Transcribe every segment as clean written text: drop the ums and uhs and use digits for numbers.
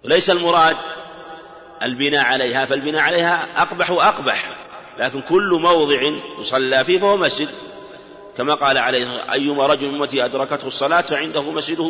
وليس المراد البناء عليها، فالبناء عليها أقبح وأقبح، لكن كل موضع يصلى فيه فهو مسجد، كما قال عليه: أيما رجل من أمتي أدركته الصلاة فعنده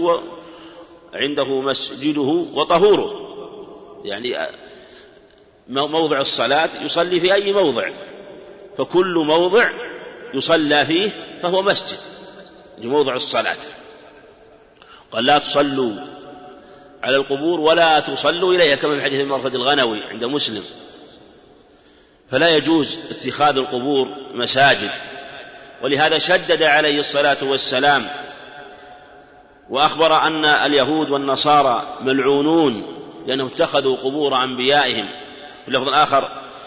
مسجده وطهوره. يعني موضع الصلاة يصلي في أي موضع، فكل موضع يصلى فيه فهو مسجد لموضع الصلاة. قال: لا تصلوا على القبور ولا تصلوا إليها، كما في حديث المرثد الغنوي عند مسلم. فلا يجوز اتخاذ القبور مساجد، ولهذا شدد عليه الصلاة والسلام وأخبر أن اليهود والنصارى ملعونون لأنهم اتخذوا قبور أنبيائهم. في اللفظ الآخر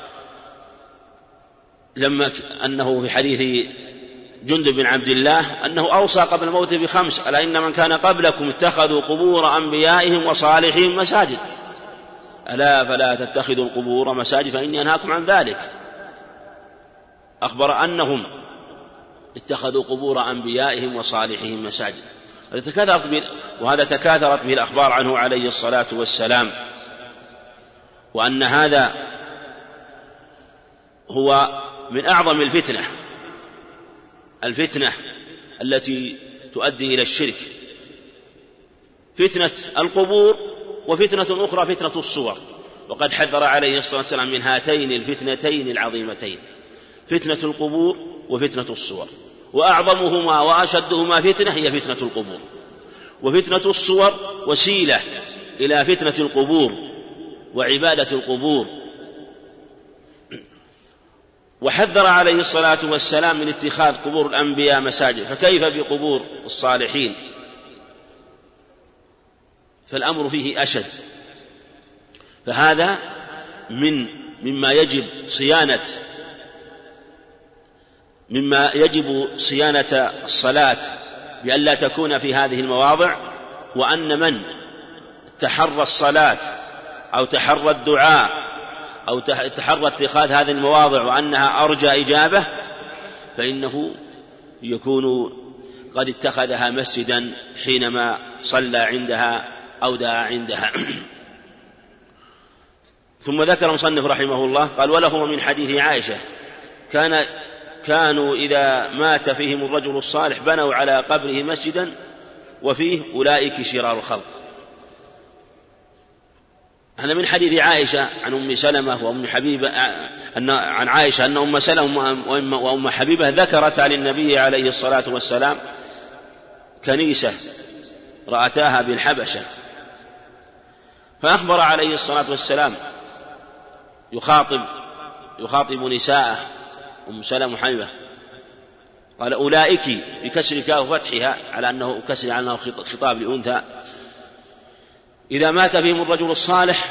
لما أنه في حديث جندب بن عبد الله أنه أوصى قبل الموت ب5: ألا إن من كان قبلكم اتخذوا قبور أنبيائهم وصالحين مساجد، ألا فلا تتخذوا القبور مساجد فإني أنهاكم عن ذلك. أخبر أنهم اتخذوا قبور أنبيائهم وصالحهم مساجد، وهذا تكاثرت به الأخبار عنه عليه الصلاة والسلام. وأن هذا هو من أعظم الفتنة التي تؤدي إلى الشرك، فتنة القبور، وفتنة أخرى فتنة الصور. وقد حذر عليه الصلاة والسلام من هاتين الفتنتين العظيمتين: فتنة القبور وفتنة الصور، وأعظمهما وأشدهما فتنة هي فتنة القبور، وفتنة الصور وسيلة إلى فتنة القبور وعبادة القبور. وحذر عليه الصلاة والسلام من اتخاذ قبور الأنبياء مساجد، فكيف بقبور الصالحين؟ فالأمر فيه أشد. فهذا مما يجب صيانة الصلاة بأن لا تكون في هذه المواضع، وأن من تحرى الصلاة أو تحرى الدعاء أو تحرى اتخاذ هذه المواضع وأنها أرجى إجابة فإنه يكون قد اتخذها مسجدا حينما صلى عندها أو دعا عندها. ثم ذكر المصنف رحمه الله قال: ولهما من حديث عائشة كانوا إذا مات فيهم الرجل الصالح بنوا على قبره مسجدا وفيه أولئك شرار الخلق. هذا من حديث عائشة عن أم سلمة وأم حبيبة عن عائشة أن أم سلمة وأم حبيبة ذكرتا للنبي عليه الصلاة والسلام كنيسة رأتاها بالحبشة، فأخبر عليه الصلاة والسلام يخاطب نساءه أم سلمة وحبيبة، قال: أولئك بكسر كاف وفتحها على أنه كسر على أنه خطاب لأنثى، إذا مات فيهم الرجل الصالح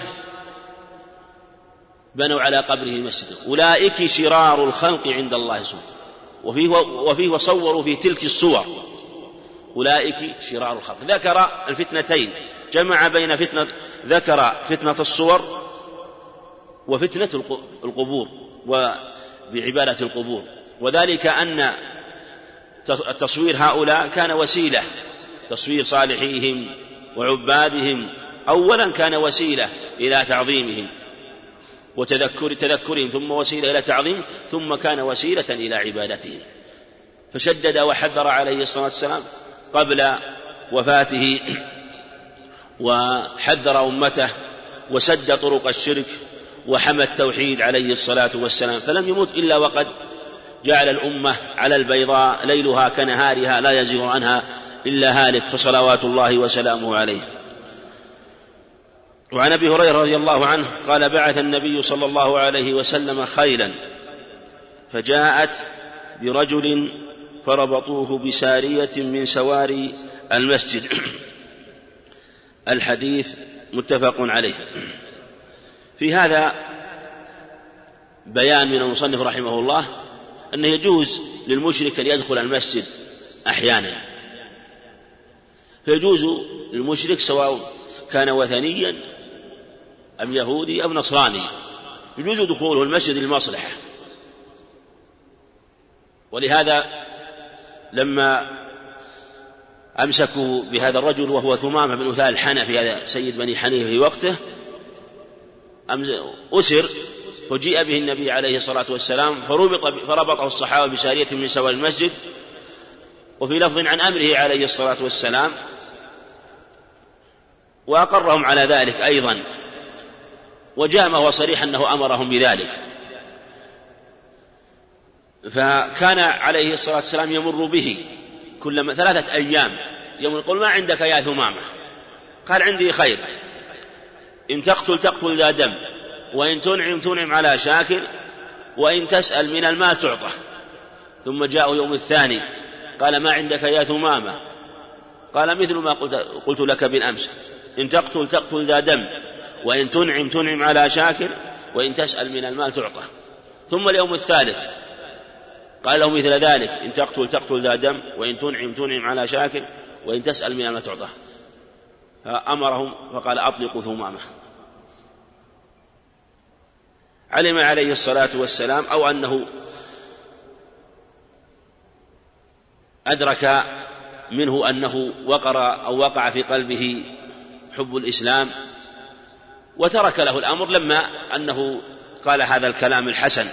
بنوا على قبره مسجدا، أولئك شرار الخلق عند الله سبحانه. وفيه وصوروا في تلك الصور أولئك شرار الخلق. ذكر الفتنتين، جمع بين ذكر فتنة الصور وفتنة القبور وبعبادة القبور، وذلك أن تصوير هؤلاء كان وسيلة، تصوير صالحيهم وعبادهم أولا كان وسيلة إلى تعظيمهم وتذكرهم، ثم وسيلة إلى تعظيم، ثم كان وسيلة إلى عبادتهم. فشدد وحذر عليه الصلاة والسلام قبل وفاته، وحذر أمته وسد طرق الشرك وحمى التوحيد عليه الصلاة والسلام، فلم يمت إلا وقد جعل الأمة على البيضاء ليلها كنهارها لا يزيغ عنها إلا هالك، فصلوات الله وسلامه عليه. وعن أبي هريرة رضي الله عنه قال: بعث النبي صلى الله عليه وسلم خيلا فجاءت برجل فربطوه بسارية من سواري المسجد. الحديث متفق عليه. في هذا بيان من المصنف رحمه الله أنه يجوز للمشرك أن يدخل المسجد أحيانا، فيجوز للمشرك سواء كان وثنيا أم يهودي أم نصراني، يجوز دخوله المسجد للمصلحة. ولهذا لما أمسكوا بهذا الرجل وهو ثمامة بن أثال الحنفي، هذا سيد بني حنيفة في وقته، أسر فجيء به النبي عليه الصلاة والسلام فربطه الصحابة بسارية من سوار المسجد، وفي لفظ عن أمره عليه الصلاة والسلام، وأقرهم على ذلك أيضا، وجاء ما هو صريح أنه أمرهم بذلك. فكان عليه الصلاة والسلام يمر به كل 3 أيام يقول: ما عندك يا ثمامة؟ قال: عندي خير، إن تقتل ذا دم، وإن تنعم على شاكر، وإن تسأل من المال تعطى. ثم جاء يوم الثاني قال: ما عندك يا ثمامة؟ قال: مثل ما قلت لك بالأمس، إن تقتل ذا دم، وإن تنعم على شاكر، وإن تسأل من المال تعطى. ثم اليوم الثالث قال له مثل ذلك: إن تقتل ذا دم، وإن تنعم على شاكر، وإن تسأل من المال تعطى. فأمرهم فقال: أطلقوا ثمامة. علم عليه الصلاة والسلام أو أنه أدرك منه أنه وقع في قلبه حب الإسلام، وترك له الأمر لما أنه قال هذا الكلام الحسن.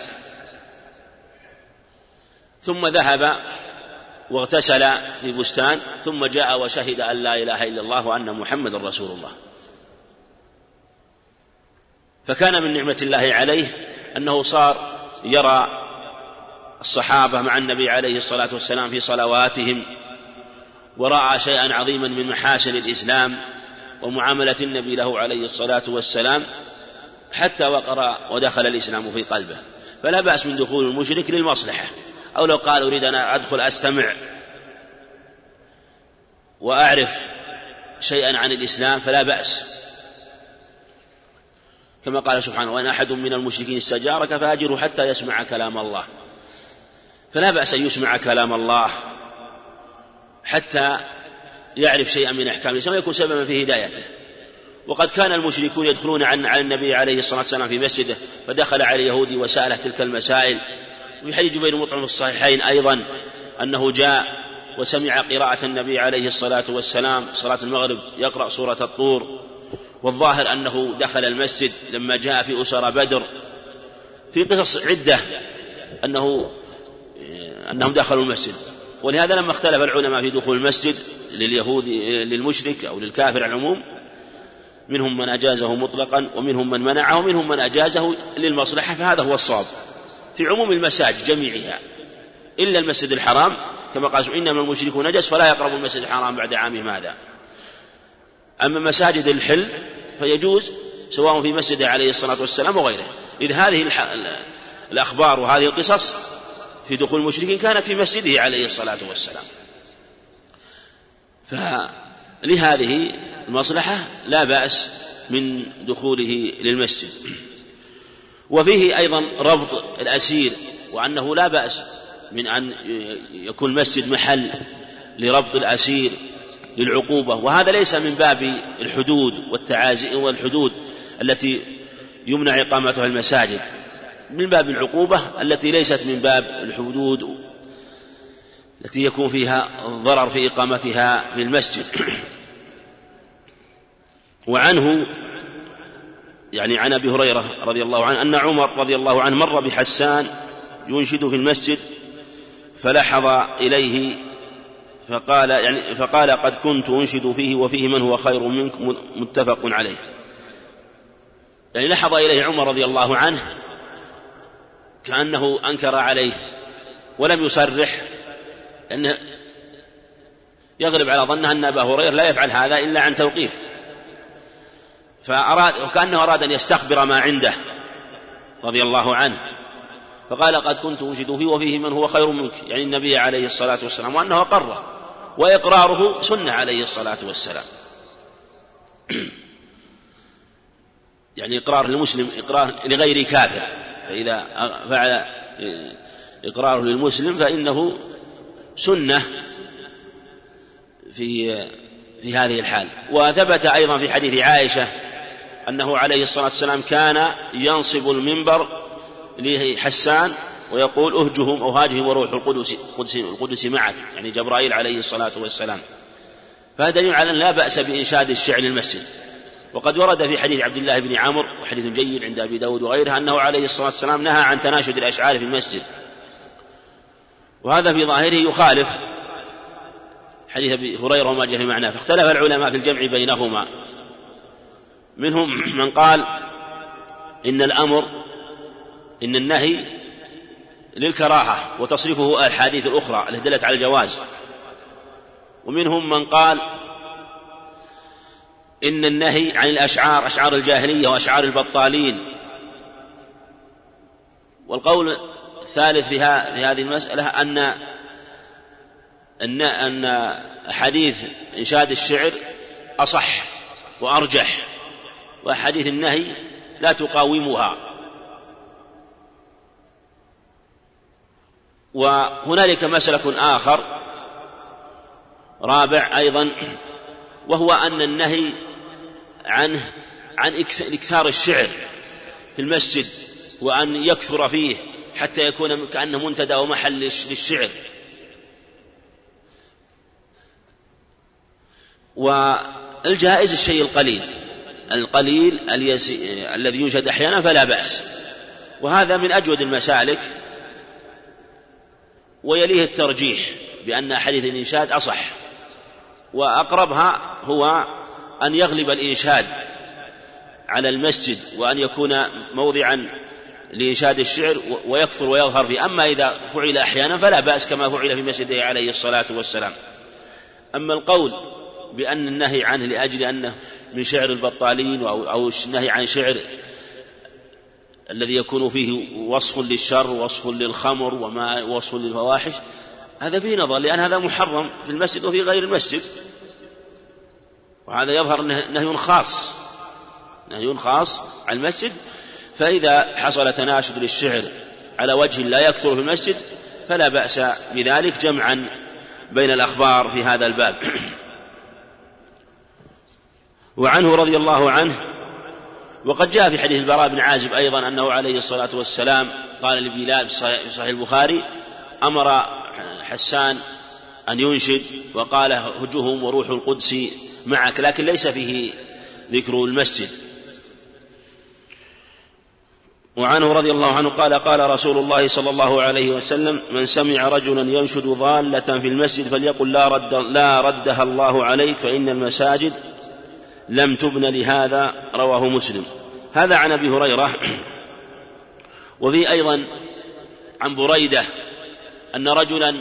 ثم ذهب واغتسل في بستان، ثم جاء وشهد أن لا إله إلا الله وأن محمد رسول الله. فكان من نعمة الله عليه أنه صار يرى الصحابة مع النبي عليه الصلاة والسلام في صلواتهم، ورأى شيئا عظيما من محاسن الإسلام ومعاملة النبي له عليه الصلاة والسلام، حتى وقر ودخل الإسلام في قلبه. فلا بأس من دخول المشرك للمصلحة، أو لو قال: أريد أن أدخل أستمع وأعرف شيئا عن الإسلام، فلا بأس، كما قال سبحانه: وإن أحد من المشركين استجارك فأجره حتى يسمع كلام الله. فلا بأس أن يسمع كلام الله حتى يعرف شيئا من أحكام الإسلام ويكون سببا في هدايته. وقد كان المشركون يدخلون على النبي عليه الصلاة والسلام في مسجده، فدخل على يهودي وسأله تلك المسائل. وفي حديث جبير مطعم في الصحيحين أيضا أنه جاء وسمع قراءة النبي عليه الصلاة والسلام صلاة المغرب يقرأ سورة الطور، والظاهر أنه دخل المسجد لما جاء في أسر بدر. في قصص عدة أنهم دخلوا المسجد. ولهذا لما اختلف العلماء في دخول المسجد للمشرك أو للكافر على العموم، منهم من أجازه مطلقا، ومنهم من منعه، ومنهم من أجازه للمصلحة، فهذا هو الصواب في عموم المساجد جميعها إلا المسجد الحرام، كما قال: إنما المشركون نجس فلا يقربوا المسجد الحرام بعد عامهم هذا. أما مساجد الحل فيجوز، سواء في مسجده عليه الصلاة والسلام وغيره. إذ هذه الأخبار وهذه القصص في دخول المشركين كانت في مسجده عليه الصلاة والسلام، فلهذه المصلحة لا بأس من دخوله للمسجد. وفيه أيضا ربط الأسير، وأنه لا بأس من أن يكون المسجد محل لربط الأسير للعقوبة، وهذا ليس من باب الحدود والتعازي والحدود التي يمنع إقامتها المساجد، من باب العقوبة التي ليست من باب الحدود التي يكون فيها ضرر في إقامتها في المسجد. وعنه يعني عن أبي هريرة رضي الله عنه أن عمر رضي الله عنه مر بحسان ينشد في المسجد فلحظ إليه فقال: قد كنت أنشد فيه وفيه من هو خير منك، متفق عليه. يعني لحظ إليه عمر رضي الله عنه كأنه أنكر عليه ولم يصرح، لأنه يغلب على ظنه أن أبا هريرة لا يفعل هذا إلا عن توقيف، وكأنه أراد أن يستخبر ما عنده رضي الله عنه، فقال: قد كنت أنشد فيه وفيه من هو خير منك، يعني النبي عليه الصلاة والسلام، وأنه أقره، وإقراره سنة عليه الصلاة والسلام. يعني إقرار للمسلم إقرار لغير كافر، فإذا فعل إقراره للمسلم فإنه سنة في هذه الحال. وثبت أيضا في حديث عائشة أنه عليه الصلاة والسلام كان ينصب المنبر لحسان ويقول: أهجهم أو هاجهم وروح القدس معك، يعني جبرائيل عليه الصلاة والسلام. فهذا دليل على أن لا بأس بإنشاد الشعر للمسجد. وقد ورد في حديث عبد الله بن عمرو وحديث جيد عند أبي داود وغيرها أنه عليه الصلاة والسلام نهى عن تناشد الأشعار في المسجد، وهذا في ظاهره يخالف حديث أبي هريرة وما جاء في معناه، فاختلف العلماء في الجمع بينهما. منهم من قال إن النهي للكراهة وتصرفه الحديث الأخرى التي دلت على الجواز، ومنهم من قال إن النهي عن الأشعار أشعار الجاهلية وأشعار البطالين. والقول الثالث في هذه المسألة أن أحاديث إنشاد الشعر أصح وأرجح، وأحاديث النهي لا تقاومها. وهنالك مسلك آخر رابع أيضا، وهو أن النهي عن إكثار الشعر في المسجد وأن يكثر فيه حتى يكون كأنه منتدى ومحل للشعر. والجائز الشيء القليل الذي ينشد أحيانا فلا بأس، وهذا من أجود المسالك. ويليه الترجيح بأن أحاديث الإنشاد أصح، وأقربها هو أن يغلب الإنشاد على المسجد وأن يكون موضعا لإنشاد الشعر ويكثر ويظهر فيه. أما إذا فعل أحيانا فلا بأس كما فعل في مسجده عليه الصلاة والسلام. أما القول بأن النهي عنه لأجل أنه من شعر البطالين أو النهي عن شعر الذي يكون فيه وصف للشر ووصف للخمر وما وصف للفواحش، هذا فيه نظر، لأن هذا محرم في المسجد وفي غير المسجد، وهذا يظهر نهي خاص على المسجد. فإذا حصل تناشد للشعر على وجه لا يكثر في المسجد فلا بأس بذلك، جمعا بين الأخبار في هذا الباب. وعنه رضي الله عنه، وقد جاء في حديث البراء بن عازب أيضا أنه عليه الصلاة والسلام قال لبلال في صحيح البخاري: أمر حسان أن ينشد وقال: هجهم وروح القدس معك، لكن ليس فيه ذكر المسجد. وعنه رضي الله عنه قال: قال رسول الله صلى الله عليه وسلم: من سمع رجلا ينشد ضالة في المسجد فليقل لا ردها الله عليك، فإن المساجد لم تبن لهذا. رواه مسلم. هذا عن أبي هريرة. وفي أيضا عن بريدة أن رجلا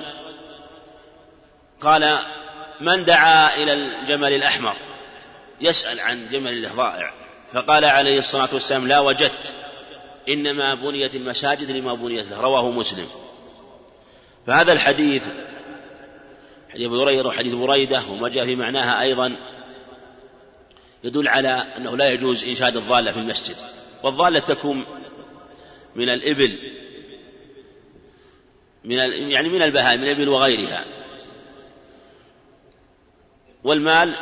قال: من دعا إلى الجمل الأحمر، يسأل عن جمل الضائع، فقال عليه الصلاة والسلام: لا وجدت، إنما بنيت المساجد لما بنيت له. رواه مسلم. فهذا الحديث حديث أبي هريرة وحديث بريدة وما جاء في معناها أيضا يدل على أنه لا يجوز إنشاد الضالة في المسجد. والضالة تكون من الإبل، من البهائم، من الإبل وغيرها. والمال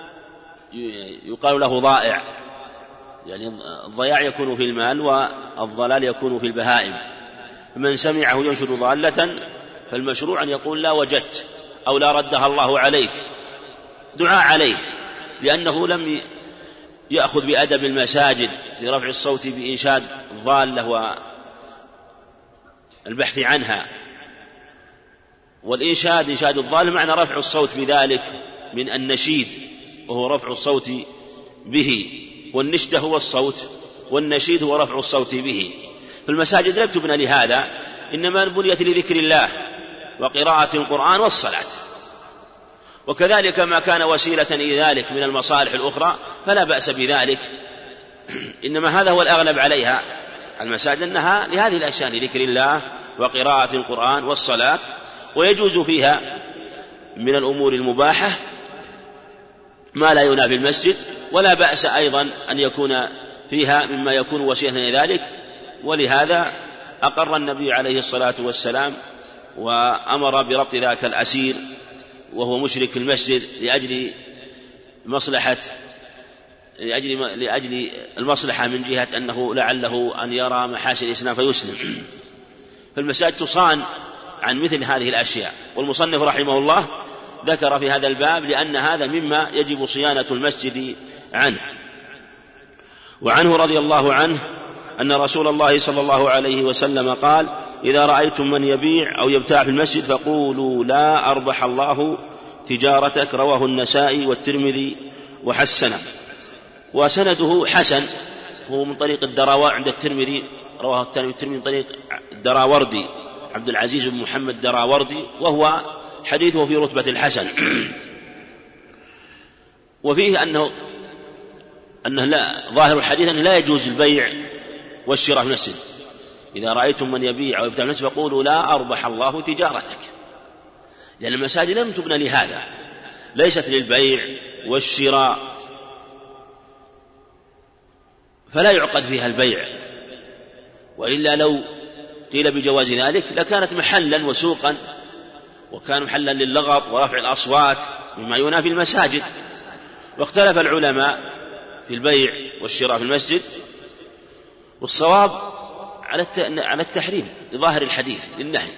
يقال له ضائع، يعني الضياع يكون في المال والضلال يكون في البهائم. فمن سمعه ينشد ضالة فالمشروع أن يقول: لا وجدت، أو لا ردها الله عليك، دعاء عليه، لأنه لم يأخذ بأدب المساجد في رفع الصوت بإنشاد الضالة والبحث عنها. والإنشاد إنشاد الضالة معنى رفع الصوت بذلك من النشيد، وهو رفع الصوت به، والنشد هو الصوت، والنشيد هو رفع الصوت به. فالمساجد لم تبنى لهذا، إنما بنيت لذكر الله وقراءة القرآن والصلاة. وكذلك ما كان وسيلة إلى ذلك من المصالح الأخرى فلا بأس بذلك، إنما هذا هو الأغلب عليها المساجد، أنها لهذه الأشياء، لذكر الله وقراءة القرآن والصلاة. ويجوز فيها من الأمور المباحة ما لا ينافي المسجد، ولا بأس أيضا أن يكون فيها مما يكون وسيلة إلى ذلك. ولهذا أقر النبي عليه الصلاة والسلام وأمر بربط ذاك الأسير وهو مشرك في المسجد لأجل المصلحة من جهة أنه لعله أن يرى محاسن الإسلام فيسلم. فالمساجد تصان عن مثل هذه الأشياء. والمصنف رحمه الله ذكر في هذا الباب لأن هذا مما يجب صيانة المسجد عنه. وعنه رضي الله عنه أن رسول الله صلى الله عليه وسلم قال: إذا رأيتم من يبيع أو يبتاع في المسجد فقولوا لا أربح الله تجارتك. رواه النسائي والترمذي وحسنه. وسنده حسن، هو من طريق الدراوردي عند الترمذي، رواه الترمذي من طريق الدراوردي عبد العزيز بن محمد الدراوردي، وهو حديثه في رتبة الحسن. وفيه أنه لا، ظاهر الحديث أنه لا يجوز البيع والشراء في المسجد. إذا رأيتم من يبيع أو يبتاع في المسجد فقولوا لا أربح الله تجارتك، لأن المساجد لم تبنى لهذا، ليست للبيع والشراء، فلا يعقد فيها البيع. وإلا لو قيل بجواز ذلك لكانت محلا وسوقا، وكان محلا للغط ورفع الأصوات مما ينافي المساجد. واختلف العلماء في البيع والشراء في المسجد، والصواب على التحريم لظاهر الحديث للنهي،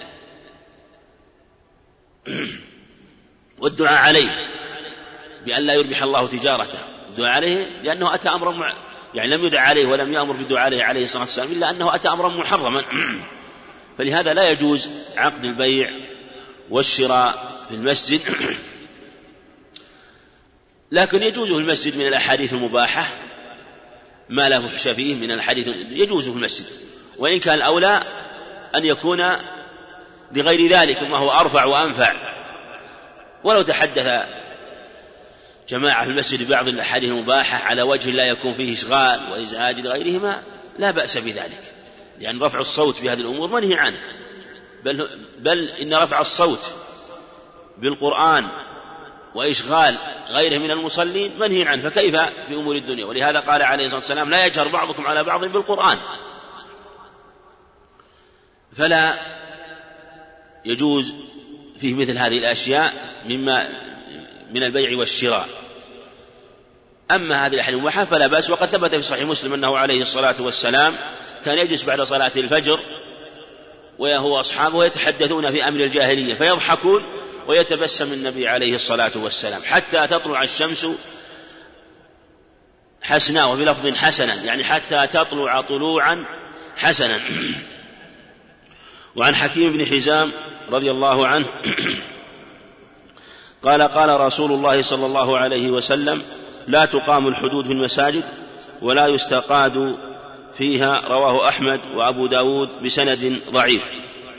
والدعاء عليه بأن لا يربح الله تجارته. الدعاء عليه لأنه أتى أمرا يعني لم يدع عليه ولم يأمر بدعاء عليه الصلاة والسلام إلا أنه أتى أمرا محرما. فلهذا لا يجوز عقد البيع والشراء في المسجد. لكن يجوز في المسجد من الأحاديث المباحة ما لا فحش فيه من الحديث، يجوز في المسجد، وإن كان الأولى أن يكون لغير ذلك ما هو أرفع وأنفع. ولو تحدث جماعة في المسجد ببعض الأحاديث المباحة على وجه لا يكون فيه إشغال وإزعاج لغيرهما لا بأس بذلك، لأن رفع الصوت بهذه الأمور منهي عنه، بل إن رفع الصوت بالقرآن وإشغال غيره من المصلين منهي عنه، فكيف في أمور الدنيا؟ ولهذا قال عليه الصلاة والسلام: لا يجهر بعضكم على بعض بالقرآن. فلا يجوز فيه مثل هذه الأشياء مما من البيع والشراء. أما هذه الأحاديث المباحة فلا بأس. وقد ثبت في صحيح مسلم أنه عليه الصلاة والسلام كان يجلس بعد صلاة الفجر وهو وأصحابه يتحدثون في أمر الجاهلية فيضحكون ويتبسم النبي عليه الصلاة والسلام حتى تطلع الشمس حسنا، وفي لفظ حسنا يعني حتى تطلع طلوعا حسنا. وعن حكيم بن حزام رضي الله عنه قال: قال رسول الله صلى الله عليه وسلم: لا تقام الحدود في المساجد ولا يستقاد فيها. رواه أحمد وأبو داود بسند ضعيف،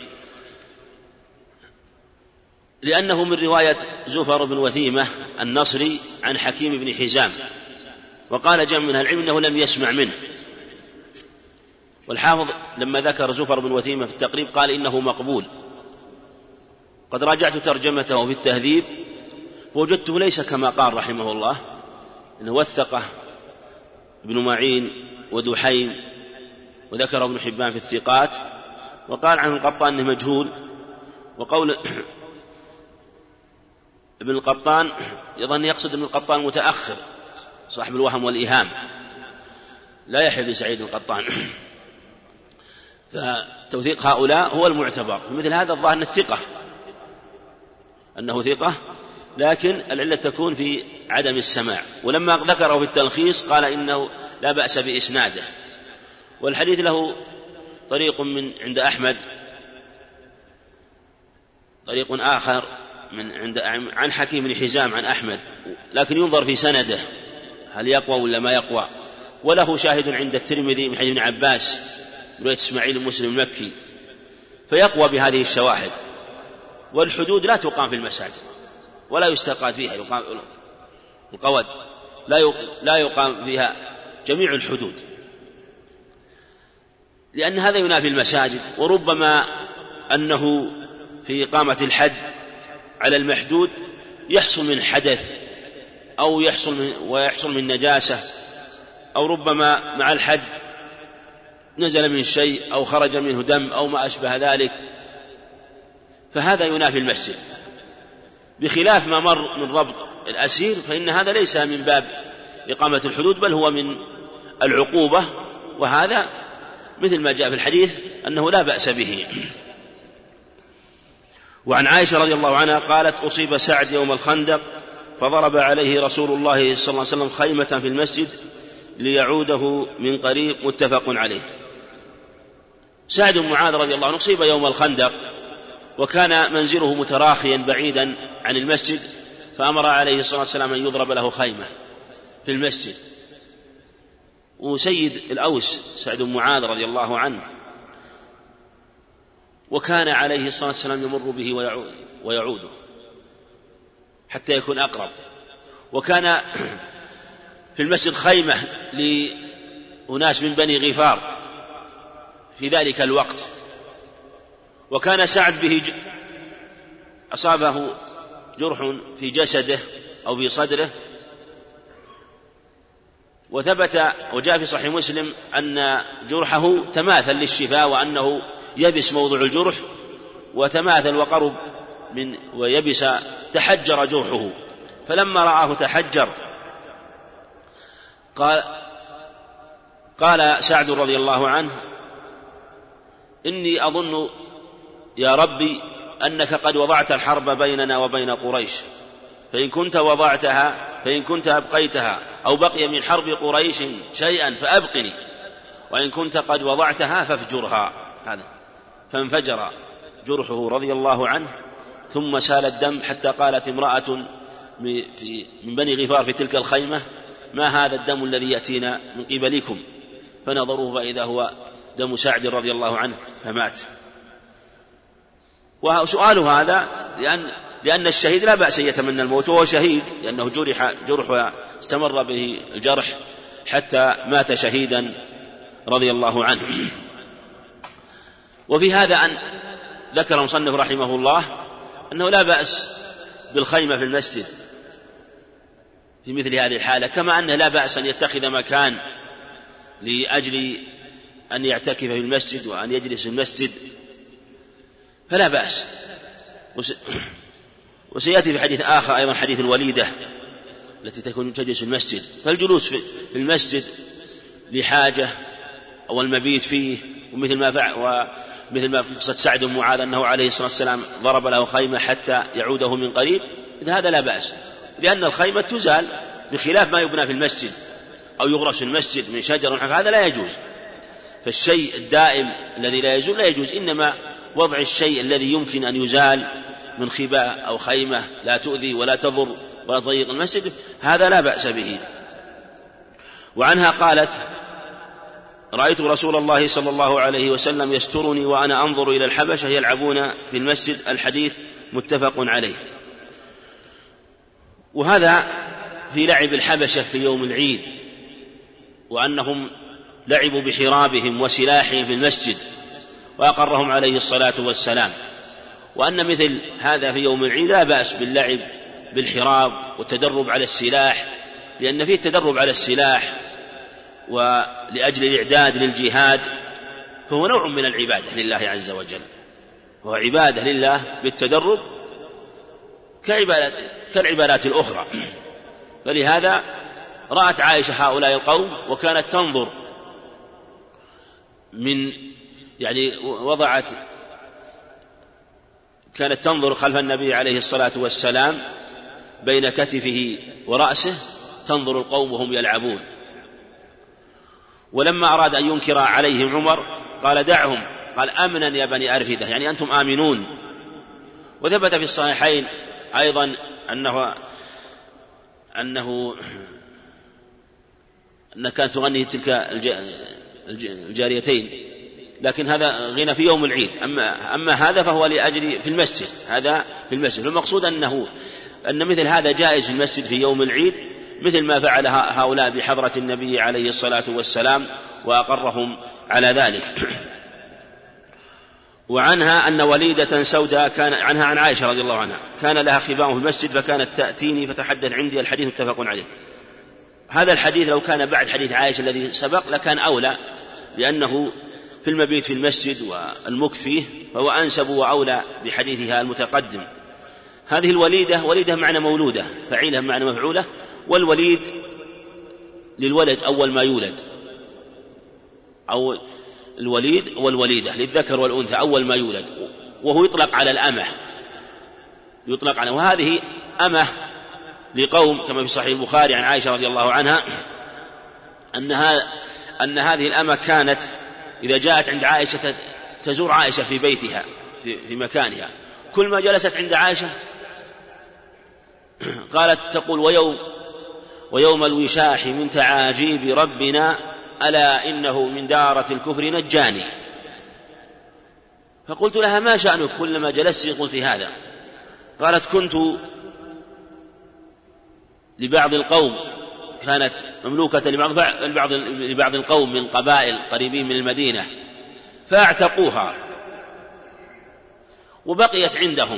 لأنه من رواية زفر بن وثيمة النصري عن حكيم بن حزام، وقال جمع من العلم أنه لم يسمع منه. والحافظ لما ذكر زفر بن وثيمة في التقريب قال إنه مقبول. قد راجعت ترجمته في التهذيب فوجدته ليس كما قال رحمه الله، إنه وثقه ابن معين ودحيم، وذكره ابن حبان في الثقات، وقال عن القطان أنه مجهول. وقول ابن القطان يظن يقصد ابن القطان المتأخر صاحب الوهم والإيهام، لا يحيى بن سعيد القطان. فتوثيق هؤلاء هو المعتبر. مثل هذا الظاهر أنه ثقة، لكن العلة تكون في عدم السماع. ولما ذكره في التلخيص قال إنه لا بأس بإسناده. والحديث له طريق من عند أحمد، طريق آخر عن حكيم بن حزام عن أحمد، لكن ينظر في سنده هل يقوى ولا ما يقوى. وله شاهد عند الترمذي من حديث ابن عباس رواية إسماعيل المسلم المكي، فيقوى بهذه الشواهد. والحدود لا تقام في المساجد ولا يستقاد فيها، يقام القود لا يقام فيها جميع الحدود، لأن هذا ينافي المساجد. وربما أنه في إقامة الحد على المحدود يحصل من حدث أو يحصل من نجاسة، أو ربما مع الحد نزل من شيء أو خرج منه دم أو ما أشبه ذلك، فهذا ينافي المسجد. بخلاف ما مر من ربط الأسير فإن هذا ليس من باب إقامة الحدود، بل هو من العقوبة، وهذا مثل ما جاء في الحديث أنه لا بأس به. وعن عائشة رضي الله عنها قالت: أصيب سعد يوم الخندق فضرب عليه رسول الله صلى الله عليه وسلم خيمة في المسجد ليعوده من قريب، متفق عليه. سعد بن معاذ رضي الله عنه أصيب يوم الخندق، وكان منزله متراخيا بعيدا عن المسجد، فأمر عليه الصلاة والسلام أن يضرب له خيمة في المسجد. وسيد الأوس سعد بن معاذ رضي الله عنه، وكان عليه الصلاة والسلام يمر به ويعوده حتى يكون أقرب. وكان في المسجد خيمة لأناس من بني غفار في ذلك الوقت. وكان سعد به أصابه جرح في جسده أو في صدره، وثبت وجاء في صحيح مسلم أن جرحه تماثل للشفاء، وأنه يبس موضع الجرح وتماثل وقرب من ويبس تحجر جرحه. فلما رآه تحجر قال سعد رضي الله عنه: إني أظن يا ربي أنك قد وضعت الحرب بيننا وبين قريش، فإن كنت أبقيتها أو بقي من حرب قريش شيئا فأبقني، وإن كنت قد وضعتها فافجرها. هذا فانفجر جرحه رضي الله عنه، ثم سال الدم حتى قالت امرأة من بني غفار في تلك الخيمة: ما هذا الدم الذي يأتينا من قبلكم؟ فنظروه فإذا هو دم سعد رضي الله عنه، فمات. وسؤال هذا لأن الشهيد لا بأس يتمنى الموت، وهو شهيد لأنه جرح استمر به الجرح حتى مات شهيدا رضي الله عنه. وفي هذا أن ذكر المصنف رحمه الله أنه لا بأس بالخيمة في المسجد في مثل هذه الحالة، كما أنه لا بأس أن يتخذ مكان لأجل أن يعتكف في المسجد وأن يجلس في المسجد، فلا بأس. وسيأتي في حديث آخر أيضا حديث الوليدة التي تجلس في المسجد، فالجلوس في المسجد لحاجة أو المبيت فيه، ومثل ما في قصة سعد بن معاذ أنه عليه الصلاة والسلام ضرب له خيمة حتى يعوده من قريب، هذا لا بأس، لأن الخيمة تزال بخلاف ما يبنى في المسجد أو يغرس في المسجد من شجر، هذا لا يجوز. فالشيء الدائم الذي لا يزول لا يجوز، إنما وضع الشيء الذي يمكن أن يزال من خباء أو خيمة لا تؤذي ولا تضر ولا تضيق المسجد، هذا لا بأس به. وعنها قالت: رأيت رسول الله صلى الله عليه وسلم يسترني وأنا أنظر إلى الحبشة يلعبون في المسجد. الحديث متفق عليه. وهذا في لعب الحبشة في يوم العيد، وأنهم لعبوا بحرابهم وسلاحهم في المسجد وأقرهم عليه الصلاة والسلام، وأن مثل هذا في يوم العيد لا بأس باللعب بالحراب والتدرب على السلاح، لأن فيه التدرب على السلاح ولأجل الإعداد للجهاد، فهو نوع من العبادة لله عز وجل، وهو عبادة لله بالتدرب كالعبادات الأخرى. فلهذا رأت عائشة هؤلاء القوم وكانت تنظر كانت تنظر خلف النبي عليه الصلاة والسلام بين كتفه ورأسه، تنظر القوم وهم يلعبون. ولما أراد أن ينكر عليهم عمر قال: دعهم، قال: أمنا يا بني أرفدة، يعني أنتم آمنون. وثبت في الصحيحين أيضا أنه كانت تغني تلك الجاريتين، لكن هذا غنى في يوم العيد. أما هذا فهو لأجل في المسجد، هذا في المسجد. المقصود أن مثل هذا جائز في المسجد في يوم العيد، مثل ما فعل هؤلاء بحضرة النبي عليه الصلاة والسلام وأقرهم على ذلك. وعنها أن وليدة سوداء عنها عن عائشة رضي الله عنها كان لها خباء في المسجد فكانت تأتيني فتحدث عندي. الحديث متفق عليه. هذا الحديث لو كان بعد حديث عائشة الذي سبق لكان أولى، لأنه في المبيت في المسجد والمكث فيه، فهو أنسب وأولى بحديثها المتقدم. هذه الوليدة وليدة معنى مولودة، فعيلة معنى مفعولة، والوليد للولد أول ما يولد، أو الوليد والوليدة للذكر والأنثى أول ما يولد، وهو يطلق على الأمة يطلق عنه. وهذه أمة لقوم كما في صحيح البخاري عن عائشة رضي الله عنها أن هذه الأمة كانت إذا جاءت عند عائشة تزور عائشة في بيتها في مكانها، كل ما جلست عند عائشة قالت تقول ويوم الوشاح من تعاجيب ربنا ألا إنه من دارة الكفر نجاني. فقلت لها ما شأنك كلما جلست قلت هذا؟ قالت كنت لبعض القوم، كانت مملوكة لبعض القوم من قبائل قريبين من المدينة فاعتقوها وبقيت عندهم،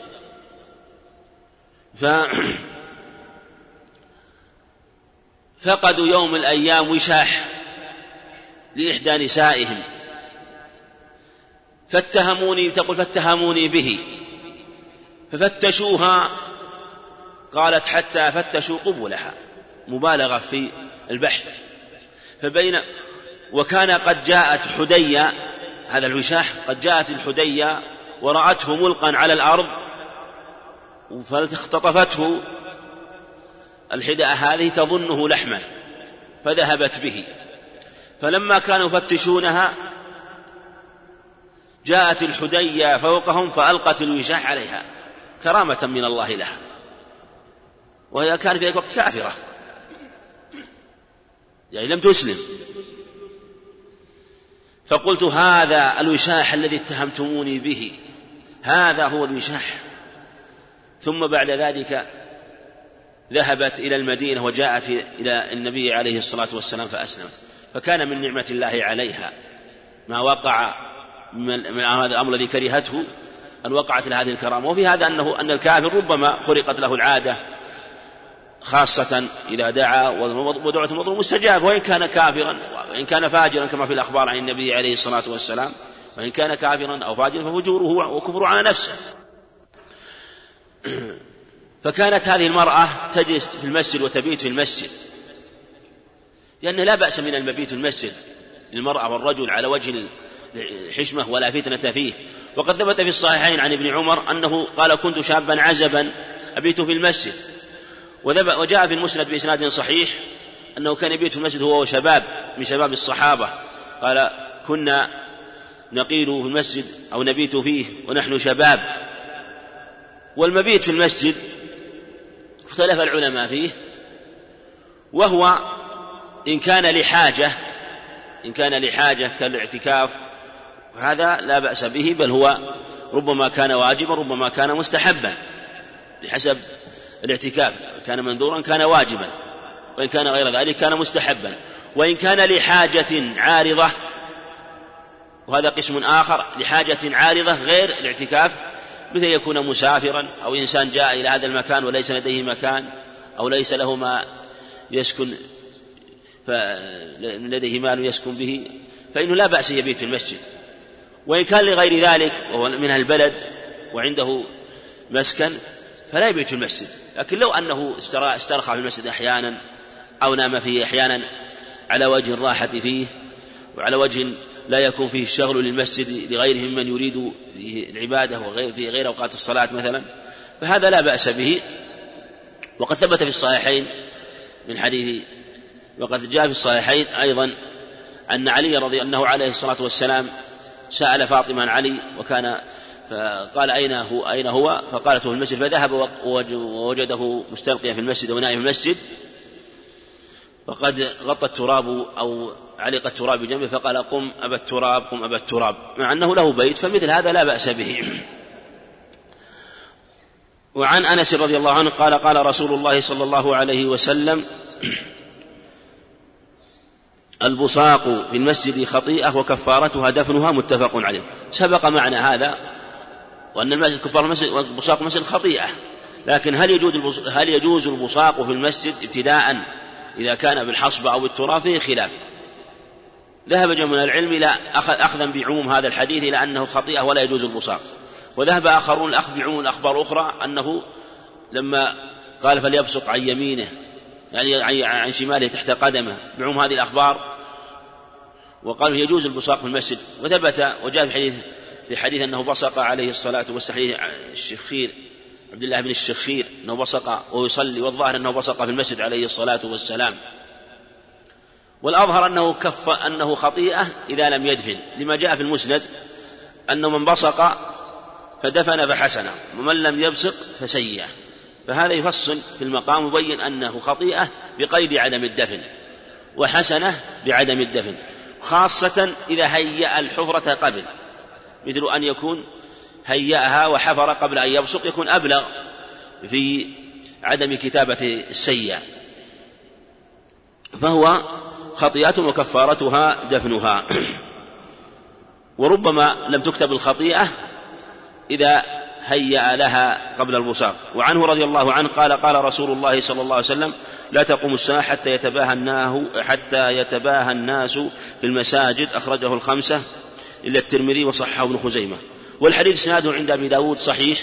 فقدوا يوم من الأيام وشاح لإحدى نسائهم فاتهموني به ففتشوها، قالت حتى فتشوا قبلها، مبالغة في البحث. وكان قد جاءت حدية، هذا الوشاح قد جاءت الحدية ورأته ملقا على الأرض فاختطفته الحداء هذه تظنه لحما فذهبت به، فلما كانوا يفتشونها جاءت الحدية فوقهم فألقت الوشاح عليها كرامة من الله لها، وهي كانت في ذلك الوقت كافرة يعني لم تسلم. فقلت هذا الوشاح الذي اتهمتموني به، هذا هو الوشاح. ثم بعد ذلك ذهبت إلى المدينة وجاءت إلى النبي عليه الصلاة والسلام فأسلمت، فكان من نعمة الله عليها ما وقع من هذا الأمر الذي كرهته أن وقعت لهذه الكرامة. وفي هذا أن الكافر ربما خرقت له العادة، خاصة إذا دعا ودعوة المظلوم مستجاب، وإن كان كافرا وإن كان فاجرا كما في الأخبار عن النبي عليه الصلاة والسلام، وإن كان كافرا أو فاجرا ففجوره وكفره على نفسه. فكانت هذه المرأة تجلس في المسجد وتبيت في المسجد، لأن لا بأس من المبيت في المسجد للمرأة والرجل على وجه الحشمة ولا فتنة فيه. وقد ثبت في الصحيحين عن ابن عمر أنه قال كنت شابا عزبا أبيت في المسجد، وجاء في المسند بإسناد صحيح أنه كان يبيت في المسجد هو وشباب من شباب الصحابة، قال كنا نقيل في المسجد أو نبيت فيه ونحن شباب. والمبيت في المسجد اختلف العلماء فيه، وهو إن كان لحاجة كالاعتكاف هذا لا بأس به، بل هو ربما كان واجبا ربما كان مستحبا بحسب الاعتكاف، كان منذورا كان واجبا، وإن كان غير ذلك كان مستحبا. وإن كان لحاجة عارضة، وهذا قسم آخر، لحاجة عارضة غير الاعتكاف، مثل يكون مسافرا أو إنسان جاء إلى هذا المكان وليس لديه مكان أو ليس له ما يسكن لديه مال يسكن به، فإنه لا بأس يبيت في المسجد. وإن كان لغير ذلك وهو من البلد وعنده مسكن فلا يبيت في المسجد، لكن لو أنه استرخى في المسجد أحيانا أو نام فيه أحيانا على وجه الراحة فيه وعلى وجه لا يكون فيه الشغل للمسجد لغيرهم من يريد فيه العبادة في غير أوقات الصلاة مثلا، فهذا لا بأس به. وقد ثبت في الصحيحين من حديث، وقد جاء في الصحيحين أيضا أن علي رضي الله عليه الصلاة والسلام سأل فاطمة عن علي وكان فقال أين هو؟ فقالت في المسجد، فذهب ووجده مستلقيا في المسجد ونائم في المسجد وقد غطى التراب أو علق التراب بجنبه، فقال قم أبا التراب قم أبا التراب، مع أنه له بيت، فمثل هذا لا بأس به. وعن أنس رضي الله عنه قال قال رسول الله صلى الله عليه وسلم البصاق في المسجد خطيئة وكفارتها دفنها، متفق عليه. سبق معنى هذا وأن كفار المسجد والبصاق المسجد خطيئة، لكن هل يجوز البصاق في المسجد ابتداء إذا كان بالحصبة أو بالتراب؟ فيه خلاف. ذهب جمع من العلم إلى أخذا بعموم هذا الحديث إلى أنه خطيئة ولا يجوز البصاق، وذهب آخرون الأخذ بعموم الأخبار الأخرى أنه لما قال فليبصق عن يمينه يعني عن شماله تحت قدمه بعموم هذه الأخبار، وقالوا يجوز البصاق في المسجد. وثبت وجاء في حديث أنه بصق عليه الصلاة والسلام الشخير عبد الله بن الشخير أنه بصق وهو يصلي، والظاهر أنه بصق في المسجد عليه الصلاة والسلام. والأظهر أنه خطيئة إذا لم يدفن، لما جاء في المسند أنه من بصق فدفن فحسنه، ومن لم يبصق فسيئه. فهذا يفصل في المقام مبين أنه خطيئة بقيد عدم الدفن، وحسنة بعدم الدفن، خاصة إذا هيأ الحفرة قبل، مثل أن يكون هيأها وحفر قبل أن يبصق، يكون أبلغ في عدم كتابة السيئة. فهو خطيئة وكفارتها دفنها. وربما لم تكتب الخطيئة إذا هيأ لها قبل البصاق. وعنه رضي الله عنه قال: قال رسول الله صلى الله عليه وسلم: لا تقوم الساعة حتى يتباهى الناس في المساجد. أخرجه الخمسة إلا الترمذي وصححه ابن خزيمة. والحديث اسناده عند أبي داود صحيح.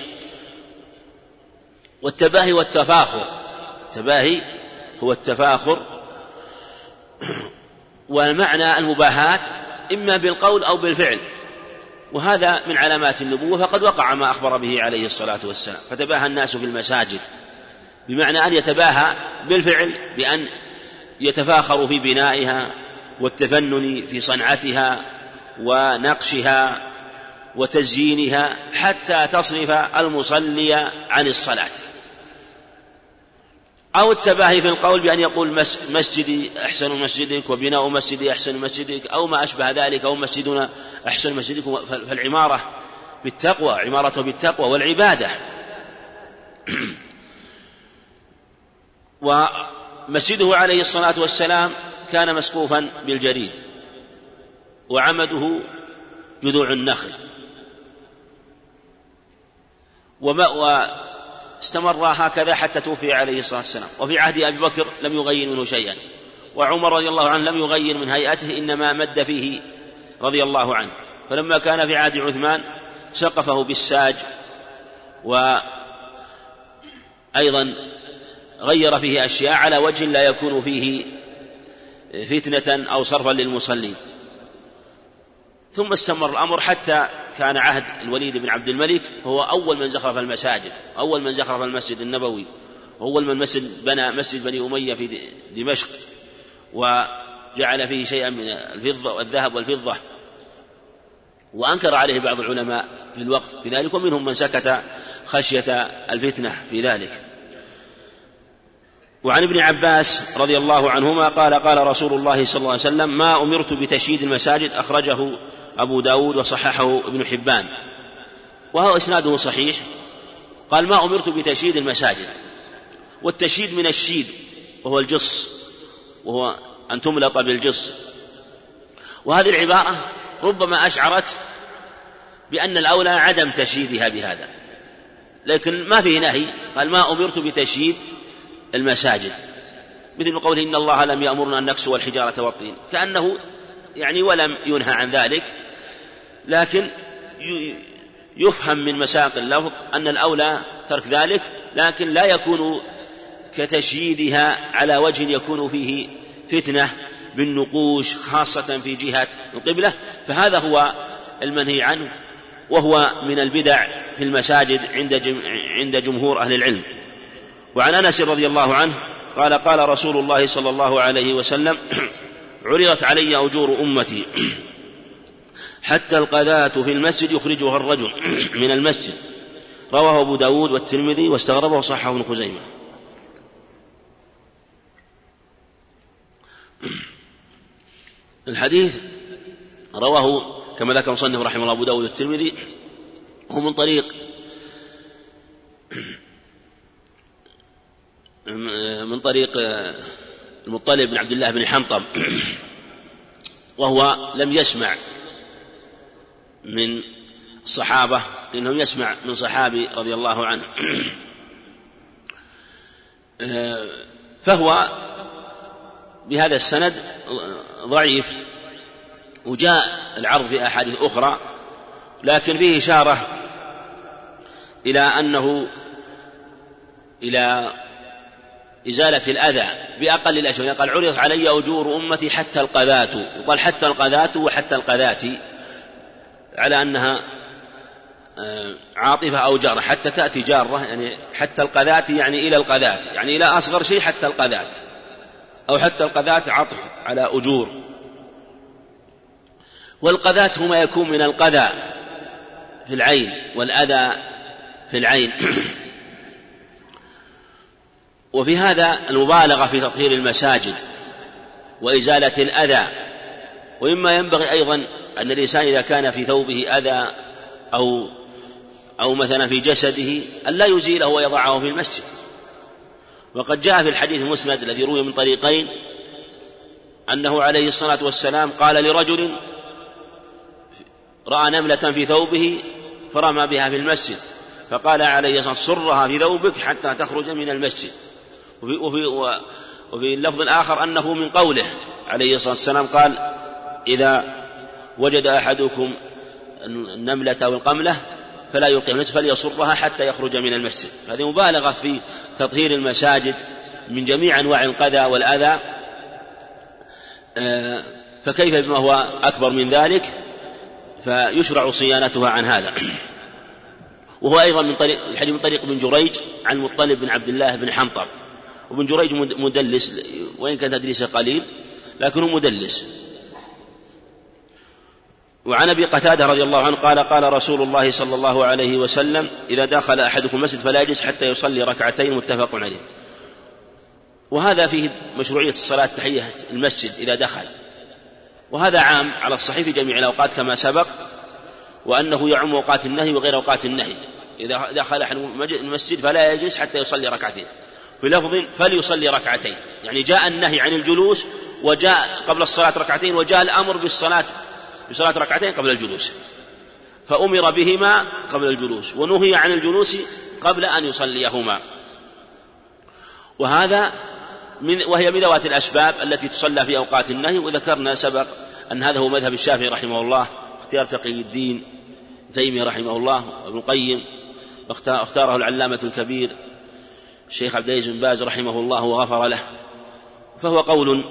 والتباهي والتفاخر، التباهي هو التفاخر، والمعنى المباهاة إما بالقول أو بالفعل، وهذا من علامات النبوة، فقد وقع ما أخبر به عليه الصلاة والسلام. فتباهى الناس في المساجد بمعنى أن يتباهى بالفعل، بأن يتفاخروا في بنائها والتفنن في صنعتها ونقشها وتزيينها حتى تصرف المصلي عن الصلاة. أو التباهي في القول بأن يقول مسجدي أحسن مسجدك، وبناء مسجدي أحسن مسجدك، أو ما أشبه ذلك، أو مسجدنا أحسن مسجدك. فالعمارة بالتقوى، عمارته بالتقوى والعبادة. ومسجده عليه الصلاة والسلام كان مسقوفا بالجريد، وعمده جذوع النخل، واستمر هكذا حتى توفي عليه الصلاة والسلام. وفي عهد أبي بكر لم يغير منه شيئا، وعمر رضي الله عنه لم يغير من هيئته، إنما مد فيه رضي الله عنه. فلما كان في عهد عثمان سقفه بالساج، وأيضا غير فيه أشياء على وجه لا يكون فيه فتنة أو صرفا للمصلين. ثم استمر الأمر حتى كان عهد الوليد بن عبد الملك، هو أول من زخرف المساجد، أول من زخرف المسجد النبوي، وأول من بنى مسجد بني أمية في دمشق، وجعل فيه شيئا من الفضة والذهب والفضة. وأنكر عليه بعض العلماء في الوقت في ذلك، ومنهم من سكت خشية الفتنة في ذلك. وعن ابن عباس رضي الله عنهما قال: قال رسول الله صلى الله عليه وسلم: ما أمرت بتشييد المساجد. أخرجه أبو داود وصححه ابن حبان، وهو إسناده صحيح. قال: ما أمرت بتشييد المساجد. والتشييد من الشيد، وهو الجص، وهو أن تملط بالجص. وهذه العبارة ربما أشعرت بأن الأولى عدم تشييدها بهذا، لكن ما فيه نهي. قال: ما أمرت بتشييد المساجد، مثل قوله: إن الله لم يأمرنا أن نكسو الحجارة والطين، كأنه يعني ولم ينهى عن ذلك، لكن يفهم من مساق اللفظ أن الأولى ترك ذلك، لكن لا يكون كتشييدها على وجه يكون فيه فتنة بالنقوش، خاصة في جهة القبلة. فهذا هو المنهي عنه، وهو من البدع في المساجد عند جمهور أهل العلم. وعن أنس رضي الله عنه قال: قال رسول الله صلى الله عليه وسلم: عرضت علي أجور أمتي حتى القذاة في المسجد يخرجها الرجل من المسجد. رواه أبو داود والترمذي واستغربه وصححه ابن خزيمة. الحديث رواه كما ذكر المصنف رحمه الله أبو داود والترمذي، هو من طريق المطلب بن عبد الله بن حنطب، وهو لم يسمع من الصحابة، إنه يسمع من صحابي رضي الله عنه، فهو بهذا السند ضعيف. وجاء العرض في أحاديث أخرى، لكن فيه إشارة إلى أنه إلى إزالة الأذى بأقل الأشياء. قال: عرض علي أجور أمتي حتى القذاة، وقال حتى القذاة وحتى القذاة، على أنها عاطفة أو جارة، حتى تأتي جارة يعني حتى القذاة يعني إلى القذاة، يعني إلى أصغر شيء حتى القذاة، أو حتى القذاة عطف على أجور. والقذاة هما يكون من القذى في العين والأذى في العين. وفي هذا المبالغة في تطهير المساجد وإزالة الأذى. ومما ينبغي أيضا أن الإنسان إذا كان في ثوبه أذى أو مثلا في جسده أن لا يزيله ويضعه في المسجد. وقد جاء في الحديث المسند الذي روي من طريقين أنه عليه الصلاة والسلام قال لرجل رأى نملة في ثوبه فرمى بها في المسجد، فقال عليه الصلاة والسلام سرها في ثوبك حتى تخرج من المسجد. وفي اللفظ الآخر أنه من قوله عليه الصلاة والسلام قال إذا وجد أحدكم النملة أو القملة فلا يلقي المسجد فليصرها حتى يخرج من المسجد. هذه مبالغة في تطهير المساجد من جميع أنواع القذى والأذى، فكيف بما هو أكبر من ذلك؟ فيشرع صيانتها عن هذا. وهو أيضا من طريق ابن جريج عن مطلب بن عبد الله بن حنطب. وابن جريج مدلس، وإن كان تدليسه قليل لكنه مدلس. وعن أبي قتادة رضي الله عنه قال قال رسول الله صلى الله عليه وسلم إذا دخل أحدكم المسجد فلا يجلس حتى يصلي ركعتين، متفق عليه. وهذا فيه مشروعية الصلاة تحية المسجد إذا دخل، وهذا عام على الصحيح في جميع الأوقات كما سبق، وأنه يعم أوقات النهي وغير أوقات النهي. إذا دخل أحد المسجد فلا يجلس حتى يصلي ركعتين، في لفظ فليصلي ركعتين، يعني جاء النهي عن الجلوس وجاء قبل الصلاة ركعتين، وجاء الأمر بصلاة ركعتين قبل الجلوس، فأمر بهما قبل الجلوس ونهي عن الجلوس قبل أن يصليهما. وهي من ذوات الأسباب التي تصلى في أوقات النهي. وذكرنا سبق أن هذا هو مذهب الشافعي رحمه الله، اختيار تقي الدين تيمية رحمه الله وابن القيم، اختاره العلامة الكبير الشيخ عبد العزيز بن باز رحمه الله وغفر له، فهو قول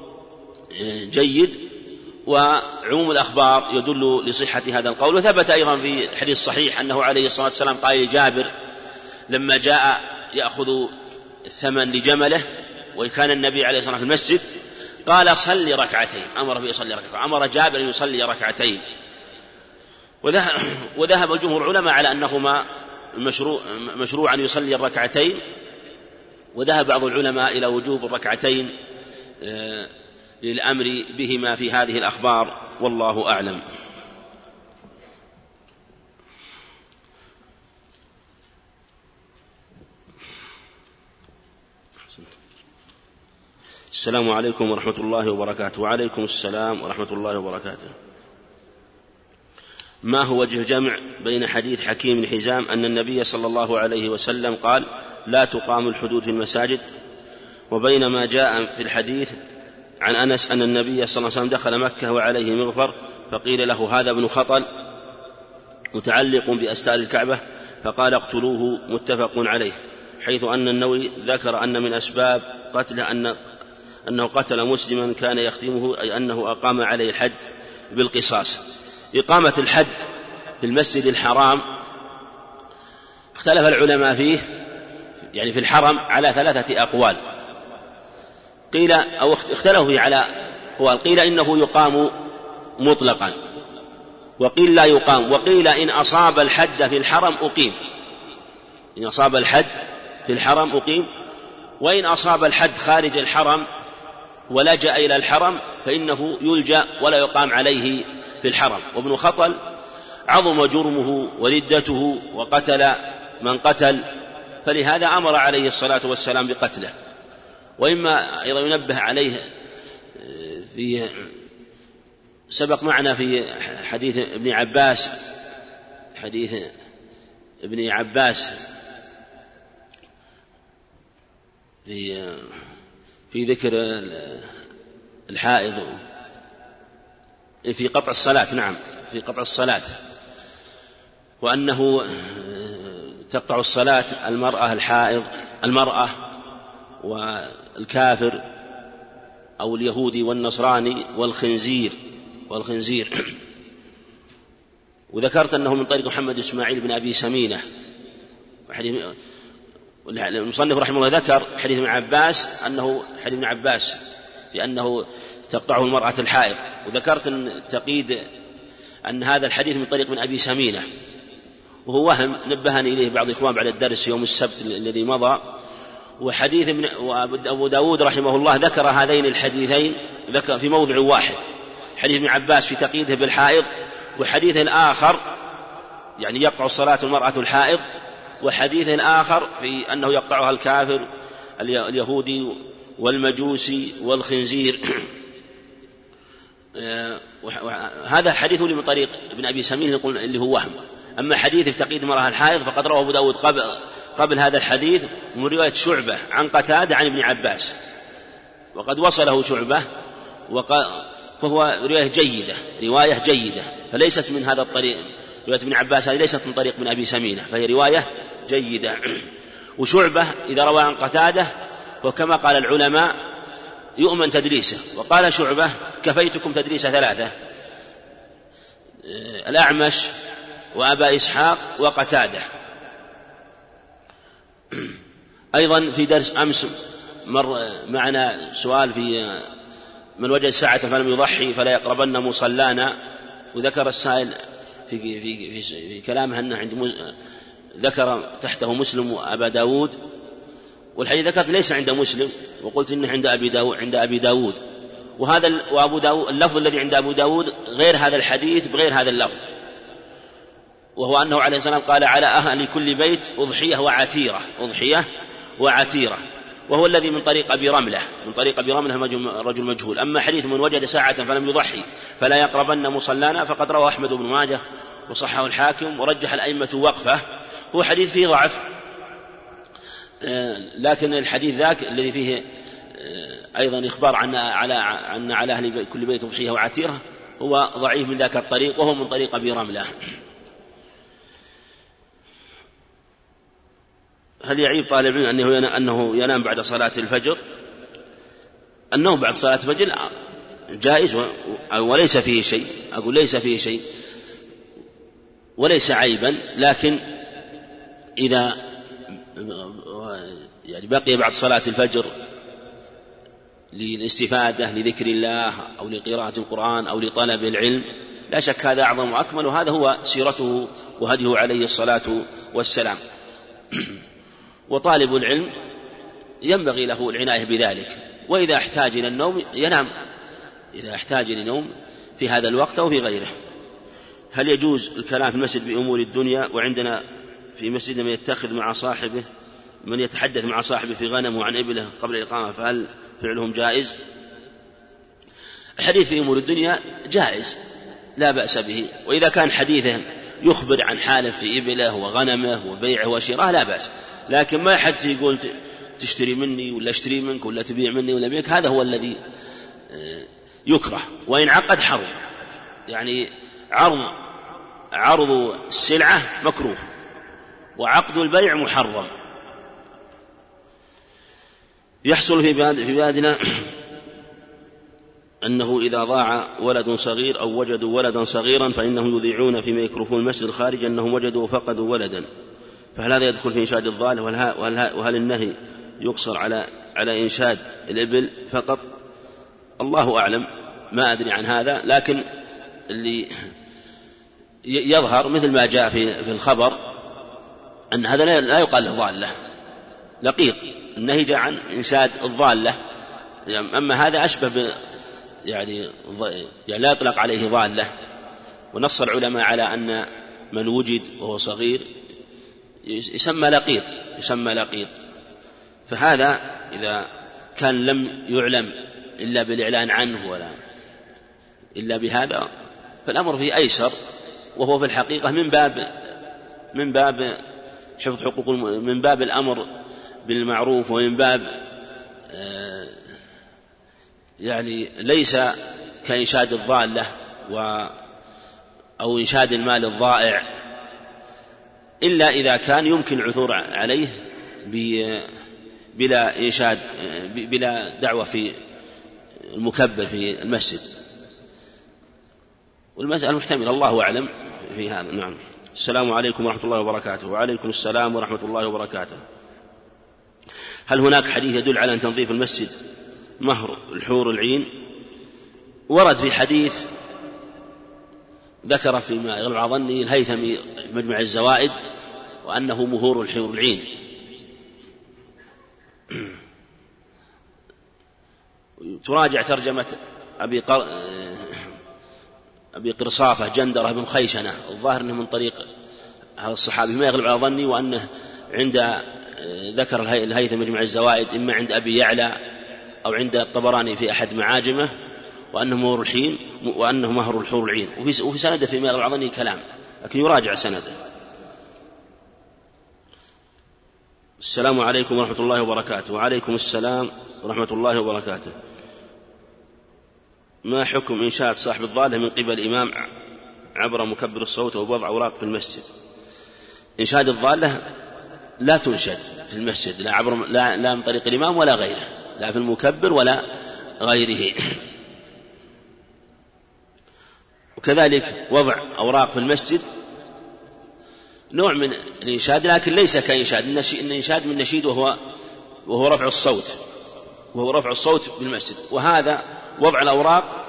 جيد. وعموم الأخبار يدل لصحة هذا القول. وثبت أيضا في الحديث الصحيح أنه عليه الصلاة والسلام قال لجابر لما جاء يأخذ الثمن لجمله وكان النبي عليه الصلاة والسلام في المسجد قال صلي ركعتين، أمر به يصلي ركعتين، أمر جابر أن يصلي ركعتين. وذهب جمهور العلماء على أنهما مشروع أن يصلي الركعتين، وذهب بعض العلماء إلى وجوب الركعتين للأمر بهما في هذه الأخبار، والله أعلم. السلام عليكم ورحمة الله وبركاته. وعليكم السلام ورحمة الله وبركاته. ما هو وجه الجمع بين حديث حكيم بن حزام أن النبي صلى الله عليه وسلم قال لا تقام الحدود في المساجد، وبين ما جاء في الحديث عن أنس أن النبي صلى الله عليه وسلم دخل مكة وعليه مغفر فقيل له هذا ابن خطل متعلق بأستار الكعبة فقال اقتلوه، متفق عليه، حيث أن النووي ذكر أن من أسباب قتله أنه قتل مسلما كان يخدمه، أي أنه أقام عليه الحد بالقصاص. إقامة الحد في المسجد الحرام اختلف العلماء فيه، يعني في الحرم، على 3 أقوال. قيل أو اختلفوا فيه على أقوال، قيل إنه يقام مطلقا، وقيل لا يقام، وقيل إن أصاب الحد في الحرم أقيم، إن أصاب الحد في الحرم أقيم، وإن أصاب الحد خارج الحرم ولجأ إلى الحرم فإنه يلجأ ولا يقام عليه في الحرم. وابن خطل عظم جرمه وردته وقتل من قتل، فلهذا أمر عليه الصلاة والسلام بقتله. وإما أيضا ينبه عليه في سبق معنا في حديث ابن عباس، حديث ابن عباس في ذكر الحائض في قطع الصلاة، نعم في قطع الصلاة، وأنه تقطع الصلاة المرأة الحائض، المرأة والكافر أو اليهودي والنصراني والخنزير وذكرت أنه من طريق محمد إسماعيل بن أبي سمينة. المصنف رحمه الله ذكر حديث ابن عباس أنه حديث ابن عباس لأنه تقطعه المرأة الحائض، وذكرت أن تقييد أن هذا الحديث من طريق من أبي سمينة، وهو وهم نبهني إليه بعض الإخوان بعد الدرس يوم السبت الذي مضى. وحديث أبو داود رحمه الله ذكر هذين الحديثين ذكر في موضع واحد، حديث ابن عباس في تقييده بالحائض، وحديث الآخر يعني يقطع الصلاة المرأة الحائض، وحديث آخر في أنه يقطعها الكافر اليهودي والمجوسي والخنزير. هذا الحديث من طريق ابن أبي سمين اللي هو وهم. أما حديث في تقييد المرأة الحائض فقد رواه أبو داود قبل هذا الحديث من رواية شعبة عن قتادة عن ابن عباس، وقد وصله شعبة فهو رواية جيدة فليست من هذا الطريق. رواية ابن عباس هذه ليست من طريق ابن أبي سمينة، فهي رواية جيدة. وشعبة إذا روى عن قتادة وكما قال العلماء يؤمن تدريسه، وقال شعبة كفيتكم تدريس ثلاثة: الأعمش وأبا إسحاق وقتادة. أيضا في درس أمس مر معنا سؤال في من وجد ساعة فلم يضحي فلا يقربن مصلانا، وذكر السائل في كلامه أنه ذكر تحته مسلم وأبا داود، والحديث ذكرت ليس عند مسلم، وقلت إنه عند أبي داود، وأبو داود اللفظ الذي عند أبو داود غير هذا الحديث بغير هذا اللفظ، وهو أنه عليه السلام قال: على أهل كل بيت أضحية وعتيرة، وهو الذي من طريق أبي رملة، رجل مجهول. أما حديث من وجد ساعة فلم يضحي فلا يقربن مصلانا فقد روى أحمد بن ماجه وصححه الحاكم ورجح الأئمة وقفه، هو حديث فيه ضعف، لكن الحديث ذاك الذي فيه أيضا إخبار عن على أهل كل بيت أضحية وعتيرة هو ضعيف من ذاك الطريق، وهو من طريق أبي رملة. هل يعيب طالب العلم أنه ينام بعد صلاة الفجر؟ النوم بعد صلاة الفجر جائز وليس فيه شيء، أقول ليس فيه شيء وليس عيبا، لكن إذا يعني بقي بعد صلاة الفجر للاستفادة لذكر الله أو لقراءة القرآن أو لطلب العلم لا شك هذا أعظم وأكمل، وهذا هو سيرته وهديه عليه الصلاة والسلام. وطالب العلم ينبغي له العناية بذلك، وإذا احتاج إلى النوم ينام، إذا احتاج إلى النوم في هذا الوقت أو في غيره. هل يجوز الكلام في المسجد بأمور الدنيا؟ وعندنا في مسجد من يتحدث مع صاحبه في غنمه عن إبله قبل الإقامة، فهل فعلهم جائز؟ الحديث في أمور الدنيا جائز لا بأس به، وإذا كان حديثه يخبر عن حاله في إبله وغنمه وبيعه وشراءه لا بأس، لكن ما حد يقول تشتري مني ولا اشتري منك ولا تبيع مني ولا بيك، هذا هو الذي يكره، وإن عقد حرم، يعني عرض السلعة مكروه وعقد البيع محرم. يحصل في بلادنا أنه إذا ضاع ولد صغير أو وجدوا ولدا صغيرا فإنهم يذيعون في ميكروفون المسجد الخارج أنهم وجدوا وفقدوا ولدا، فهل هذا يدخل في إنشاد الضال؟ وهل النهي يقصر على إنشاد الإبل فقط؟ الله أعلم، ما أدري عن هذا، لكن اللي يظهر مثل ما جاء في الخبر أن هذا لا يقال له ضالة، لقيط، النهي جاء عن إنشاد الضالة، أما هذا أشبه يعني لا يطلق عليه ضالة. ونص العلماء على أن من وجد وهو صغير يسمى لقيط، فهذا إذا كان لم يعلم إلا بالإعلان عنه ولا إلا بهذا فالأمر فيه أيسر، وهو في الحقيقة من باب حفظ حقوق، من باب الأمر بالمعروف، ومن باب يعني ليس كإنشاد الضالة أو إنشاد المال الضائع، إلا إذا كان يمكن العثور عليه بلا إنشاد، بلا دعوة في المكبر في المسجد. والمسألة محتملة، الله أعلم، في هذا. نعم. السلام عليكم ورحمة الله وبركاته. وعليكم السلام ورحمة الله وبركاته. هل هناك حديث يدل على أن تنظيف المسجد مهر الحور العين؟ ورد في حديث ذكر فيما يغلب على ظني الهيثمي في مجمع الزوائد وأنه مهور الحور العين. تراجع ترجمة أبي قرصافة جندرة بن خيشنة، الظاهر أنه من طريق هذا الصحابي ما يغلب على ظني، وأنه عند ذكر الهيثم مجمع الزوائد إما عند أبي يعلى أو عند الطبراني في أحد معاجمه وأنه مهر الحين وأنه مهر الحور العين، وفي سنده فيما يغلب على ظني كلام، لكن يراجع سنده. السلام عليكم ورحمة الله وبركاته. وعليكم السلام ورحمة الله وبركاته. ما حكم إنشاد صاحب الضالة من قبل الإمام عبر مكبر الصوت ووضع أوراق في المسجد؟ إنشاد الضالة لا تنشد في المسجد، لا من طريق الإمام ولا غيره، لا في المكبر ولا غيره. وكذلك وضع أوراق في المسجد نوع من الإنشاد، لكن ليس كإنشاد. الإنشاد من نشيد وهو رفع الصوت بالمسجد، وهذا وضع الأوراق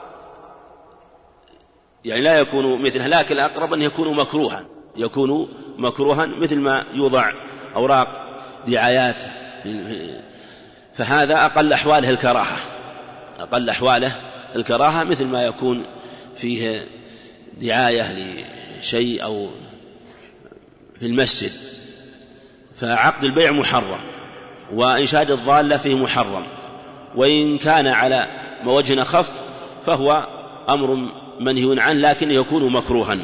يعني لا يكون مثله، لكن الأقرب أن يكون مكروها مثل ما يوضع أوراق دعايات، فهذا أقل أحواله الكراهة مثل ما يكون فيه دعاية لشيء أو في المسجد. فعقد البيع محرم، وإنشاد الضالة فيه محرم، وإن كان على وجه أخف فهو أمر منهي عنه، لكن يكون مكروها.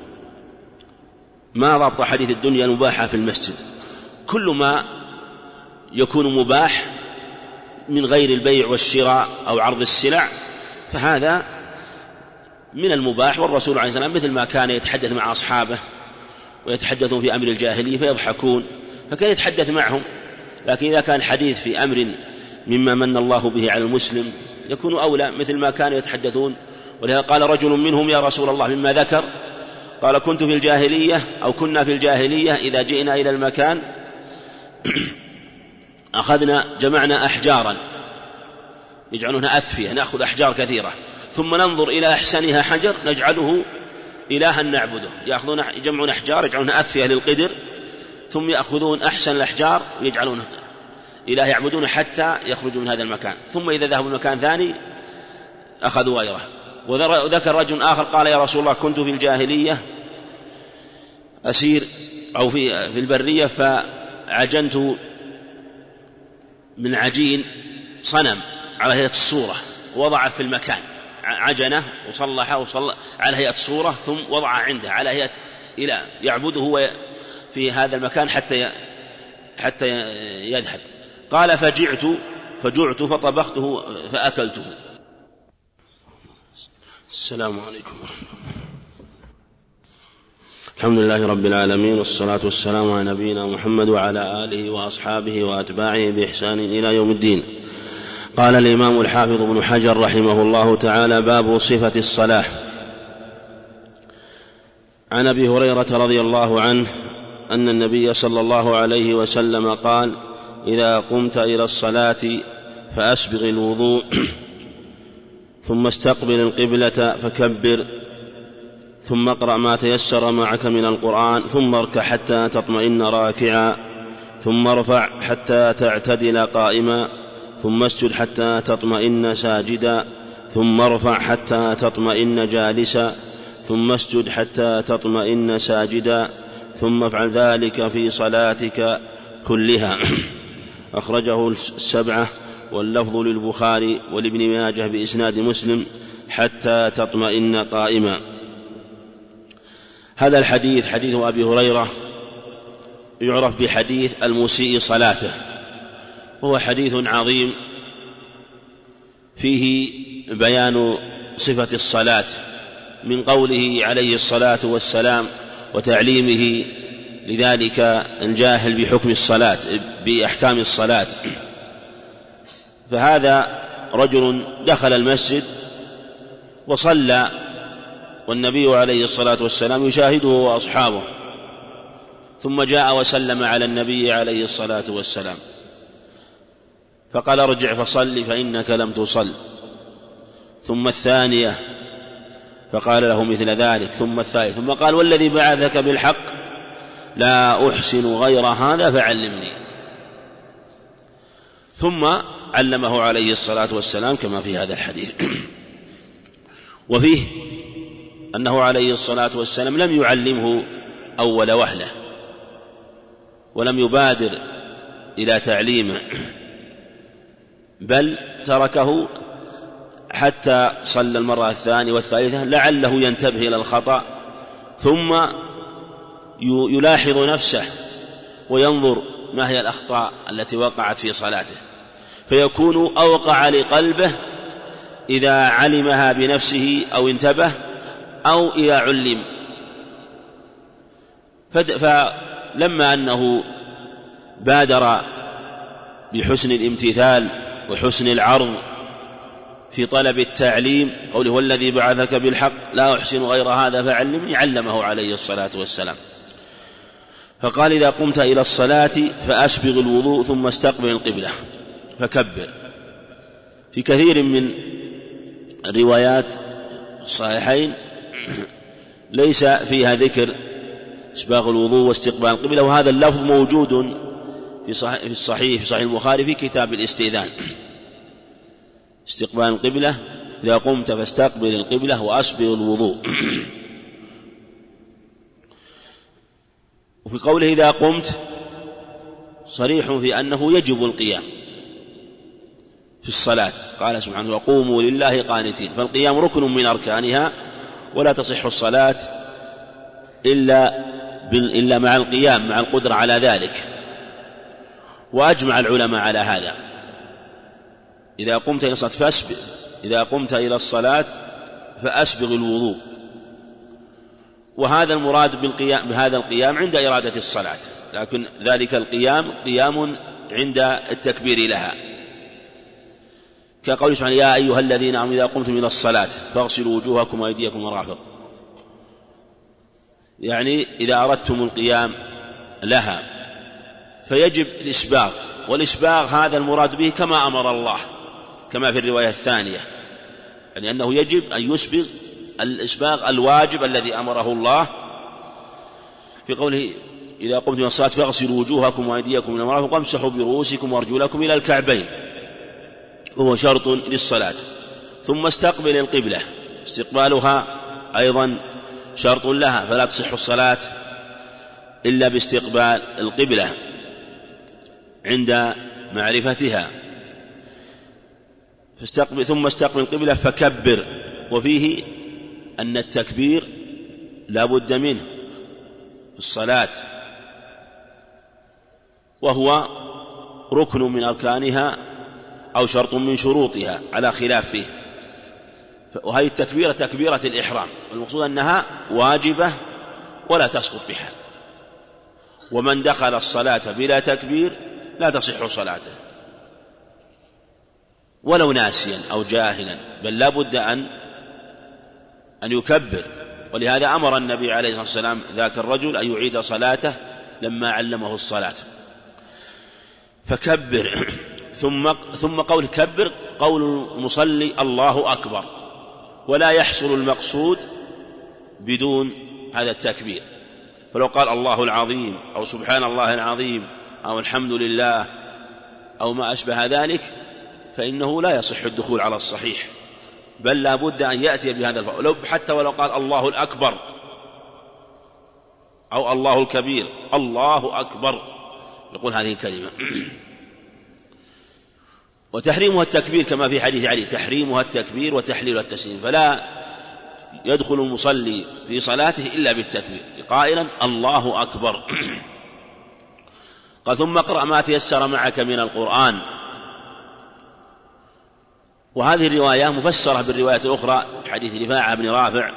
ما ضبط حديث الدنيا المباحة في المسجد؟ كل ما يكون مباح من غير البيع والشراء أو عرض السلع فهذا من المباح. والرسول عليه السلام مثل ما كان يتحدث مع أصحابه ويتحدثون في أمر الجاهلية فيضحكون، فكان يتحدث معهم، لكن إذا كان حديث في أمر مما من الله به على المسلم يكون أولى، مثل ما كانوا يتحدثون. ولهذا قال رجل منهم: يا رسول الله، مما ذكر قال: كنت في الجاهلية أو كنا في الجاهلية إذا جئنا إلى المكان جمعنا أحجارا يجعلونها أثفية، نأخذ أحجار كثيرة ثم ننظر إلى أحسنها حجر نجعله إلها نعبده. يجمعون أحجار يجعلونها أثفية للقدر، ثم يأخذون أحسن الأحجار ويجعلونها إله يعبدون حتى يخرجوا من هذا المكان، ثم إذا ذهبوا مكان ثاني أخذوا غيره. وذكر رجل آخر قال: يا رسول الله، كنت في الجاهلية أسير أو في البرية، فعجنت من عجين صنم على هيئة الصورة وضع في المكان، عجنه وصلحه على هيئة صورة، ثم وضع عنده على هيئة إله يعبده في هذا المكان حتى يذهب. قال: فجعت فطبخته فأكلته. السلام عليكم. الحمد لله رب العالمين، والصلاة والسلام على نبينا محمد وعلى آله وأصحابه وأتباعه بإحسان إلى يوم الدين. قال الإمام الحافظ ابن حجر رحمه الله تعالى: باب صفة الصلاة. عن أبي هريرة رضي الله عنه أن النبي صلى الله عليه وسلم قال: إذا قمت إلى الصلاة فأسبغ الوضوء ثم استقبل القبلة فكبر، ثم اقرأ ما تيسر معك من القرآن، ثم اركع حتى تطمئن راكعا، ثم ارفع حتى تعتدل قائما، ثم اسجد حتى تطمئن ساجدا، ثم ارفع حتى تطمئن جالسا، ثم اسجد حتى تطمئن ساجدا، ثم افعل ذلك في صلاتك كلها. أخرجه السبعة، واللفظ للبخاري ولابن ماجه بإسناد مسلم: حتى تطمئن قائما. هذا الحديث حديث أبي هريرة يعرف بحديث المسيء صلاته، وهو حديث عظيم فيه بيان صفة الصلاة من قوله عليه الصلاة والسلام وتعليمه لذلك الجاهل بحكم الصلاة بأحكام الصلاة. فهذا رجل دخل المسجد وصلى والنبي عليه الصلاة والسلام يشاهده وأصحابه، ثم جاء وسلم على النبي عليه الصلاة والسلام فقال ارجع فصل فإنك لم تصل، ثم الثانية فقال له مثل ذلك، ثم الثالث، ثم قال والذي بعثك بالحق لا أحسن غير هذا فعلمني، ثم علمه عليه الصلاة والسلام كما في هذا الحديث. وفيه أنه عليه الصلاة والسلام لم يعلمه أول وهلة ولم يبادر إلى تعليمه، بل تركه حتى صلى المرة الثانية والثالثة لعله ينتبه إلى الخطأ، ثم يلاحظ نفسه وينظر ما هي الأخطاء التي وقعت في صلاته، فيكون أوقع لقلبه إذا علمها بنفسه أو انتبه أو إذا علم. فلما أنه بادر بحسن الامتثال وحسن العرض في طلب التعليم، قوله والذي بعثك بالحق لا أحسن غير هذا فعلمني، علمه عليه الصلاة والسلام. فقال إذا قمت إلى الصلاة فأسبغ الوضوء ثم استقبل القبلة فكبر. في كثير من الروايات الصحيحين ليس فيها ذكر إسباغ الوضوء واستقبال القبلة، وهذا اللفظ موجود في صحيح البخاري في كتاب الاستئذان، استقبال القبلة إذا قمت فاستقبل القبلة وأسبغ الوضوء. وفي قوله إذا قمت صريح في أنه يجب القيام في الصلاة، قال سبحانه وقوموا لله قانتين، فالقيام ركن من أركانها، ولا تصح الصلاة إلا مع القيام مع القدرة على ذلك، وأجمع العلماء على هذا. إذا قمت إلى الصلاة فأسبغ الوضوء، وهذا المراد بهذا القيام عند إرادة الصلاة، لكن ذلك القيام قيام عند التكبير لها، كقول سبحانه يا أيها الذين آمنوا إذا قمتم إلى الصلاة فاغسلوا وجوهكم وأيديكم مرافق، يعني إذا أردتم القيام لها فيجب الإسباغ، والإسباغ هذا المراد به كما أمر الله، كما في الرواية الثانية، يعني أنه يجب أن يسبغ الإسباغ الواجب الذي أمره الله في قوله إذا قمتم إلى الصلاة فاغسلوا وجوهكم وأيديكم إلى المرافق وامسحوا برؤوسكم وأرجلكم إلى الكعبين، وهو شرط للصلاة. ثم استقبل القبلة، استقبالها أيضا شرط لها، فلا تصح الصلاة إلا باستقبال القبلة عند معرفتها. ثم استقبل القبلة فكبر. وفيه أن التكبير لا بد منه في الصلاة، وهو ركن من أركانها أو شرط من شروطها على خلاف فيه. وهذه التكبيرة تكبيرة الإحرام، والمقصود أنها واجبة ولا تسقط بها، ومن دخل الصلاة بلا تكبير لا تصح صلاته ولو ناسيا أو جاهلا، بل لا بد أن يكبر. ولهذا أمر النبي عليه الصلاة والسلام ذاك الرجل أن يعيد صلاته لما علمه الصلاة، فكبر. ثم قول كبر قول المصلي الله أكبر، ولا يحصل المقصود بدون هذا التكبير. فلو قال الله العظيم أو سبحان الله العظيم أو الحمد لله أو ما أشبه ذلك فإنه لا يصح الدخول على الصحيح، بل لا بد أن يأتي بهذا الفعل، حتى ولو قال الله الأكبر أو الله الكبير، الله أكبر يقول هذه الكلمة. وتحريمها التكبير كما في حديث علي، تحريمها التكبير وتحليلها التسليم، فلا يدخل المصلي في صلاته إلا بالتكبير قائلا الله أكبر. قال ثم اقرأ ما تيسر معك من القرآن. وهذه الرواية مفسرة بالرواية الأخرى حديث رفاعة بن رافع،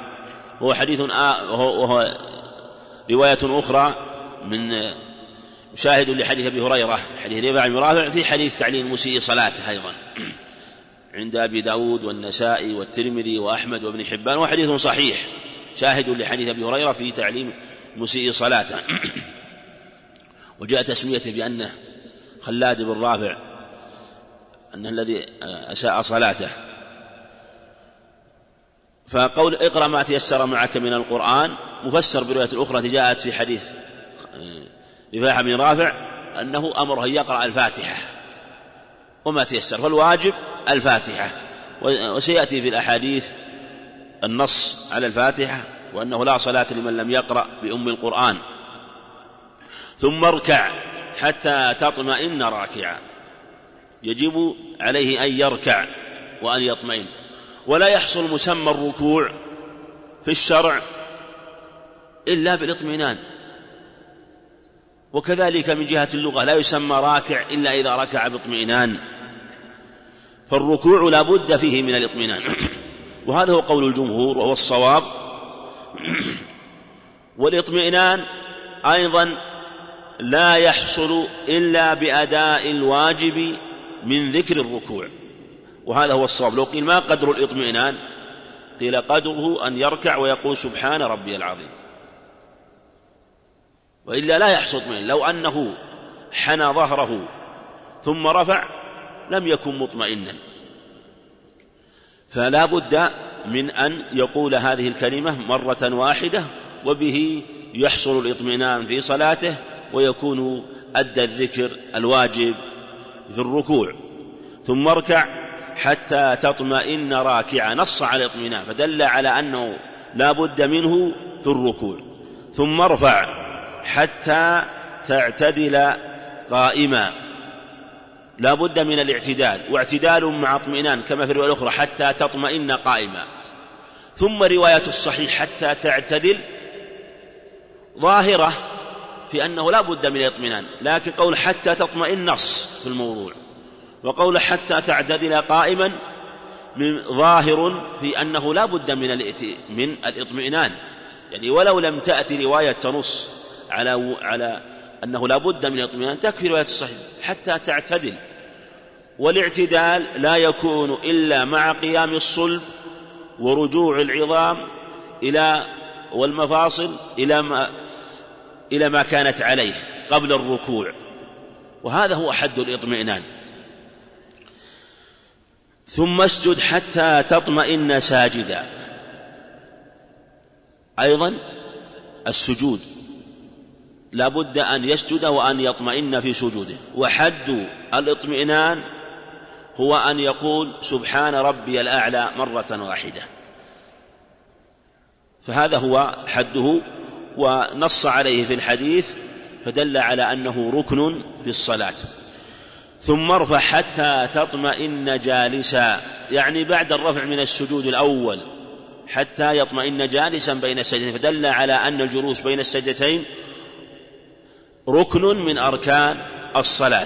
وهو رواية أخرى من مشاهد لحديث أبي هريرة حديث رفاعة بن رافع في حديث تعليم المسيء صلاته أيضا عند أبي داود والنسائي والترمذي وأحمد وابن حبان، وحديث صحيح شاهد لحديث أبي هريرة في تعليم مسيء صلاته. وجاء تسميته بأنه خلاد بن رافع، أنه الذي أساء صلاته. فقول اقرأ ما تيسر معك من القرآن مفسر برواية الأخرى التي جاءت في حديث رفاعة بن رافع أنه أمره أن يقرأ الفاتحة وما تيسر، فالواجب الفاتحة. وسيأتي في الأحاديث النص على الفاتحة، وأنه لا صلاة لمن لم يقرأ بأم القرآن. ثم اركع حتى تطمئن راكعا، يجب عليه أن يركع وأن يطمئن. ولا يحصل مسمى الركوع في الشرع إلا بالاطمئنان، وكذلك من جهة اللغة لا يسمى راكع إلا إذا ركع باطمئنان، فالركوع لا بد فيه من الاطمئنان. وهذا هو قول الجمهور وهو الصواب. والاطمئنان أيضا لا يحصل إلا بأداء الواجب من ذكر الركوع، وهذا هو الصواب. لو قيل ما قدر الاطمئنان قيل قدره أن يركع ويقول سبحان ربي العظيم، وإلا لا يحصل اطمئنان. لو أنه حنى ظهره ثم رفع لم يكن مطمئنا، فلا بد من أن يقول هذه الكلمة مرة واحدة، وبه يحصل الاطمئنان في صلاته ويكون أدى الذكر الواجب في الركوع. ثم اركع حتى تطمئن راكعا، نص على الاطمئنان فدل على أنه لا بد منه في الركوع. ثم ارفع حتى تعتدل قائما، لا بد من الاعتدال، واعتدال مع اطمئنان كما في الرواية الأخرى حتى تطمئن قائما. ثم رواية الصحيح حتى تعتدل ظاهرة في أنه لا بد من الاطمئنان، لكن قول حتى تطمئن نص في الموضوع، وقول حتى تعتدل قائما ظاهر في أنه لا بد من الاطمئنان. يعني ولو لم تأتي رواية تنص على أنه لا بد من الاطمئنان تكفي رواية الصحيح حتى تعتدل. والاعتدال لا يكون إلا مع قيام الصلب ورجوع العظام والمفاصل إلى ما كانت عليه قبل الركوع، وهذا هو حد الاطمئنان. ثم اسجد حتى تطمئن ساجدا، أيضا السجود لا بد أن يسجد وأن يطمئن في سجوده. وحد الاطمئنان هو أن يقول سبحان ربي الأعلى مرة واحدة، فهذا هو حده، ونص عليه في الحديث فدل على أنه ركن في الصلاة. ثم ارفع حتى تطمئن جالسا، يعني بعد الرفع من السجود الأول حتى يطمئن جالسا بين السجدتين، فدل على أن الجلوس بين السجدتين ركن من أركان الصلاة.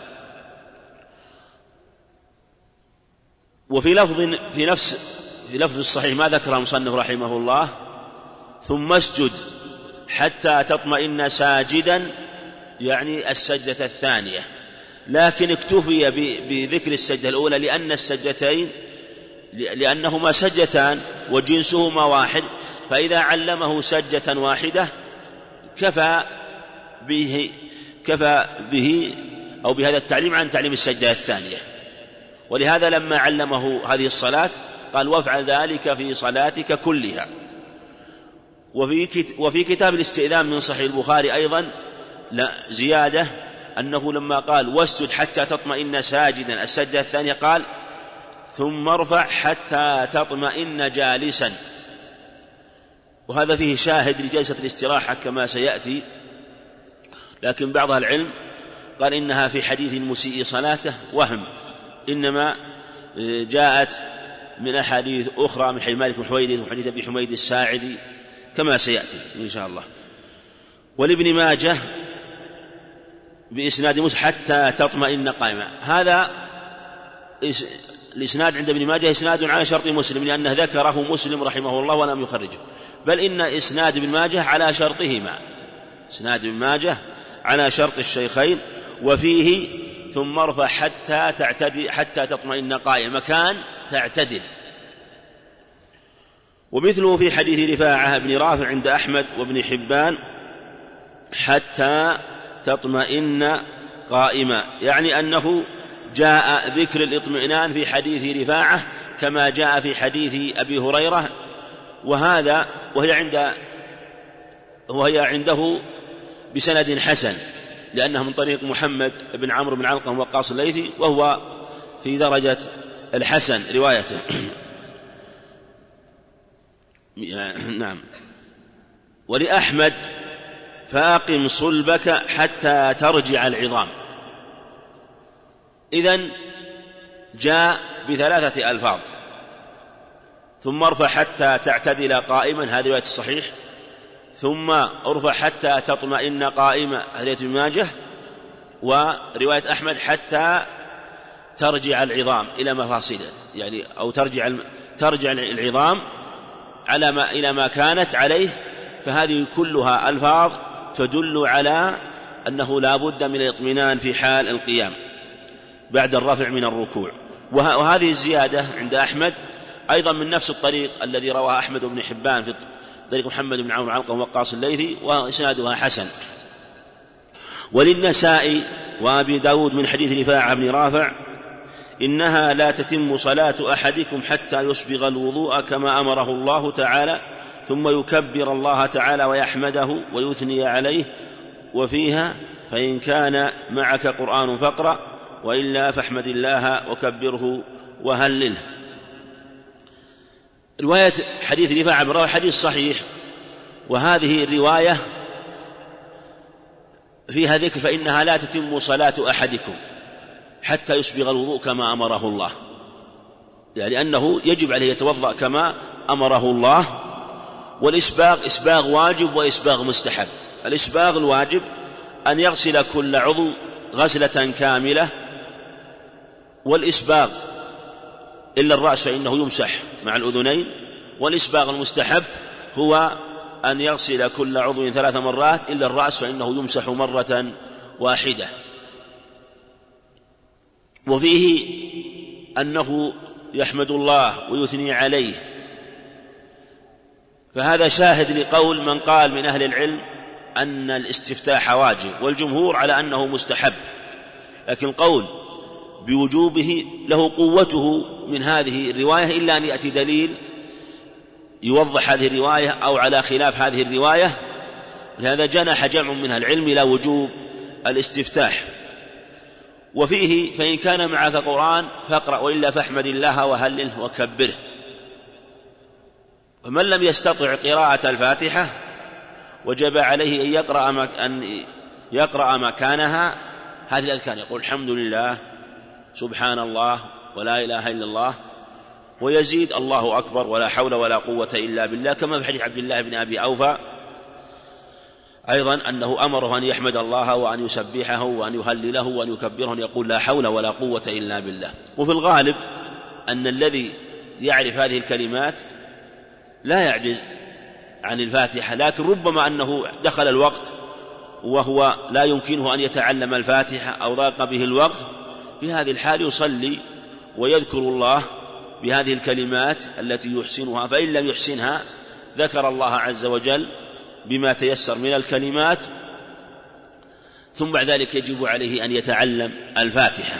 وفي لفظ الصحيح ما ذكر المصنف رحمه الله ثم اسجد حتى تطمئن ساجدا، يعني السجدة الثانية، لكن اكتفي بذكر السجدة الأولى لأنهما سجدتان وجنسهما واحد، فإذا علمه سجدة واحدة كفى به أو بهذا التعليم عن تعليم السجدة الثانية. ولهذا لما علمه هذه الصلاة قال وافعل ذلك في صلاتك كلها. وفي كتاب الاستئذان من صحيح البخاري أيضا زيادة أنه لما قال واسجد حتى تطمئن ساجدا السجدة الثانية قال ثم ارفع حتى تطمئن جالسا، وهذا فيه شاهد لجلسة الاستراحة كما سيأتي، لكن بعض العلم قال إنها في حديث المسيء صلاته وهم، إنما جاءت من أحاديث أخرى من حديث مالك بن حويرث وحديث أبي حميد الساعدي كما سيأتي إن شاء الله. ولابن ماجه بإسناد مسلم حتى تطمئن قائما، هذا الإسناد عند ابن ماجه إسناد على شرط مسلم لأنه ذكره مسلم رحمه الله ولم يخرجه، بل إن إسناد ابن ماجه على شرطهما، إسناد ابن ماجه على شرط الشيخين. وفيه ثم ارفع حتى تطمئن قائما، مكان تعتدل. ومثله في حديث رفاعة بن رافع عند أحمد وابن حبان حتى تطمئن قائما، يعني أنه جاء ذكر الاطمئنان في حديث رفاعة كما جاء في حديث أبي هريرة، وهي عنده بسند حسن لأنه من طريق محمد بن عمرو بن علقمة وقاص الليثي، وهو في درجة الحسن روايته. نعم. ولأحمد فأقم صلبك حتى ترجع العظام. إذن جاء بثلاثة ألفاظ: ثم ارفع حتى تعتدل قائما، هذه رواية الصحيح، ثم ارفع حتى تطمئن قائما، هذه رواية ابن ماجه، ورواية أحمد حتى ترجع العظام إلى مفاصله، يعني أو ترجع العظام إلى ما كانت عليه. فهذه كلها ألفاظ تدل على أنه لا بد من الاطمئنان في حال القيام بعد الرفع من الركوع. وهذه الزيادة عند أحمد أيضا من نفس الطريق الذي رواه أحمد بن حبان في طريق محمد بن عمرو علقمة وقاص الليثي، وإسنادها حسن. وللنسائي وأبي داود من حديث رفاعة بن رافع: إنها لا تتم صلاة أحدكم حتى يسبغ الوضوء كما أمره الله تعالى، ثم يكبر الله تعالى ويحمده ويثني عليه. وفيها: فإن كان معك قرآن فاقرأ، وإلا فاحمد الله وكبره وهلله. رواية حديث رفاعة بن رافع حديث صحيح، وهذه الرواية فيها ذكر فإنها لا تتم صلاة أحدكم حتى يسبغ الوضوء كما أمره الله، يعني أنه يجب عليه يتوضأ كما أمره الله. والإسباغ إسباغ واجب وإسباغ مستحب. الإسباغ الواجب أن يغسل كل عضو غسلة كاملة، والإسباغ إلا الرأس فإنه يمسح مع الأذنين. والإسباغ المستحب هو أن يغسل كل عضو 3 مرات إلا الرأس فإنه يمسح مرة واحدة. وفيه أنه يحمد الله ويثني عليه، فهذا شاهد لقول من قال من أهل العلم أن الاستفتاح واجب، والجمهور على أنه مستحب، لكن القول بوجوبه له قوته من هذه الرواية، إلا أن يأتي دليل يوضح هذه الرواية أو على خلاف هذه الرواية. لهذا جنح جمع من العلم إلى وجوب الاستفتاح. وفيه: فإن كان معك قرآن فاقرأ، وإلا فاحمد الله وهلله وكبره. فمن لم يستطع قراءة الفاتحة وجب عليه أن يقرأ مكانها هذه الأذكار، يقول الحمد لله، سبحان الله، ولا إله إلا الله، ويزيد الله أكبر، ولا حول ولا قوة إلا بالله، كما في حديث عبد الله بن أبي أوفى أيضا أنه أمره أن يحمد الله وأن يسبحه وأن يهلله وأن يكبره، أن يقول لا حول ولا قوة إلا بالله. وفي الغالب أن الذي يعرف هذه الكلمات لا يعجز عن الفاتحة، لكن ربما أنه دخل الوقت وهو لا يمكنه أن يتعلم الفاتحة أو ضاق به الوقت، في هذه الحال يصلي ويذكر الله بهذه الكلمات التي يحسنها، فإن لم يحسنها ذكر الله عز وجل بما تيسر من الكلمات، ثم بعد ذلك يجب عليه أن يتعلم الفاتحة.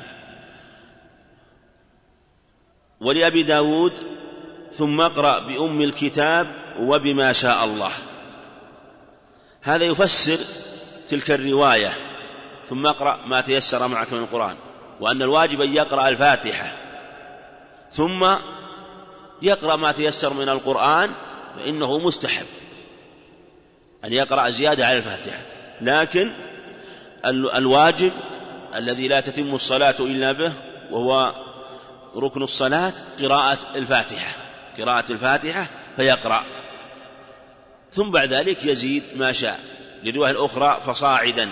ولأبي داود: ثم اقرأ بأم الكتاب وبما شاء الله. هذا يفسر تلك الرواية: ثم اقرأ ما تيسر معك من القرآن، وأن الواجب أن يقرأ الفاتحة ثم يقرأ ما تيسر من القرآن، فإنه مستحب أن يقرأ زيادة على الفاتحة. لكن الواجب الذي لا تتم الصلاة إلا به، وهو ركن الصلاة، قراءة الفاتحة فيقرأ، ثم بعد ذلك يزيد ما شاء. للرواية الأخرى: فصاعدا،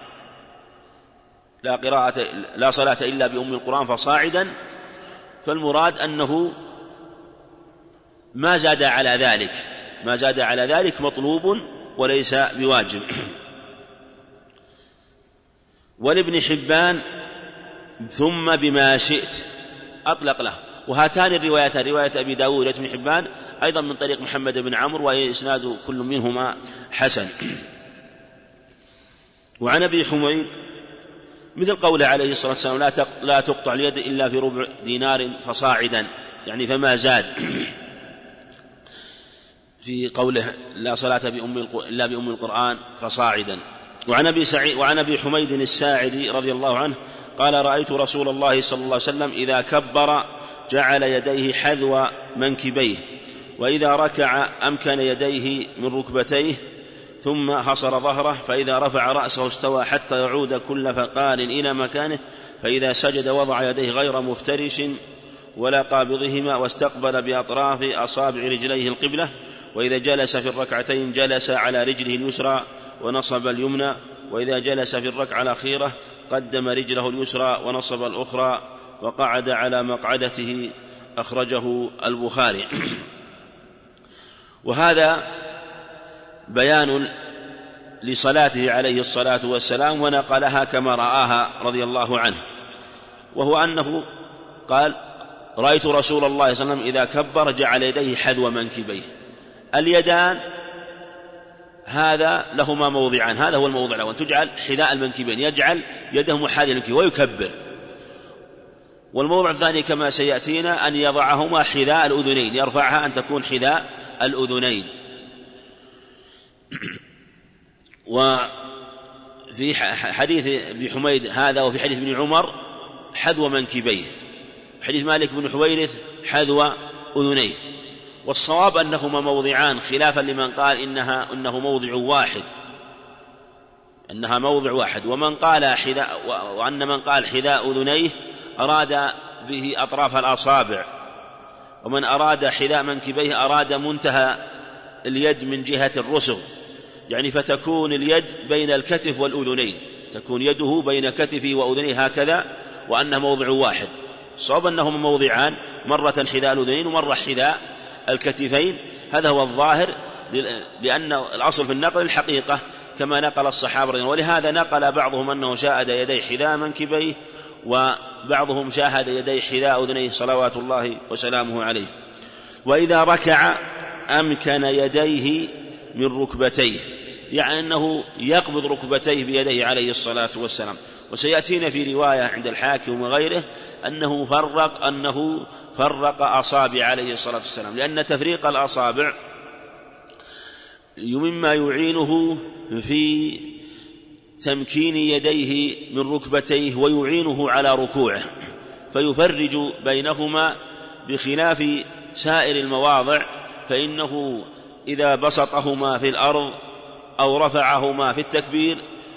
لا صلاة إلا بأم القرآن فصاعدا. فالمراد أنه ما زاد على ذلك مطلوب وليس بواجب. ولابن حبان: ثم بما شئت، أطلق له، وهاتان الروايتان رواية أبي داود وابن حبان أيضا من طريق محمد بن عمرو وإسناد كل منهما حسن. وعن أبي حميد مثل قوله عليه الصلاة والسلام لا تقطع اليد إلا في ربع دينار فصاعدا، يعني فما زاد، في قوله لا صلاة إلا بأم القرآن فصاعدا. وعن أبي حميد الساعدي رضي الله عنه قال رأيت رسول الله صلى الله عليه وسلم إذا كبر جعل يديه حذو منكبيه، وإذا ركع أمكن يديه من ركبتيه ثم حصر ظهره، فإذا رفع رأسه استوى حتى يعود كل فقار إلى مكانه، فإذا سجد وضع يديه غير مفترش ولا قابضهما، واستقبل بأطراف أصابع رجليه القبلة، وإذا جلس في الركعتين جلس على رجله اليسرى ونصب اليمنى، وإذا جلس في الركعة الأخيرة قدم رجله اليسرى ونصب الأخرى وقعد على مقعدته، أخرجه البخاري. وهذا بيان لصلاته عليه الصلاة والسلام، ونقلها كما رآها رضي الله عنه، وهو أنه قال رأيت رسول الله صلى الله عليه وسلم إذا كبر جعل يديه حذو منكبيه. اليدان هذا لهما موضعان، هذا هو الموضع الأول تجعل حذاء المنكبين، يجعل يده محاذية المنكبين ويكبر. والموضع الثاني كما سيأتينا أن يضعهما حذاء الأذنين، يرفعها أن تكون حذاء الأذنين. وفي حديث ابن حميد هذا وفي حديث ابن عمر حذو منكبيه، حديث مالك بن حويرث حذو أذنيه. والصواب أنهما موضعان، خلافا لمن قال إنه موضع واحد، أنها موضع واحد. وأن من قال حذاء أذنيه أراد به أطراف الأصابع، ومن أراد حذاء منكبيه أراد منتهى اليد من جهة الرسغ، يعني فتكون اليد بين الكتف والأذنين، تكون يده بين كتفه وأذنيه هكذا، وأنه موضع واحد. الصواب أنهما موضعان، مرة حذاء الأذنين ومرة حذاء الكتفين، هذا هو الظاهر، لأن الأصل في النقل الحقيقة كما نقل الصحابة، ولهذا نقل بعضهم أنه شاهد يديه حذاء منكبيه، وبعضهم شاهد يديه حذاء أذنيه صلوات الله وسلامه عليه. وإذا ركع أمكن يديه من ركبتيه، يعني أنه يقبض ركبتيه بيديه عليه الصلاة والسلام. وسيأتينا في رواية عند الحاكم وغيره أنه فرق أصابع عليه الصلاة والسلام، لأن تفريق الأصابع مما يعينه في تمكين يديه من ركبتيه ويعينه على ركوعه، فيفرج بينهما، بخلاف سائر المواضع فإنه إذا بسطهما في الأرض أو رفعهما في التكبير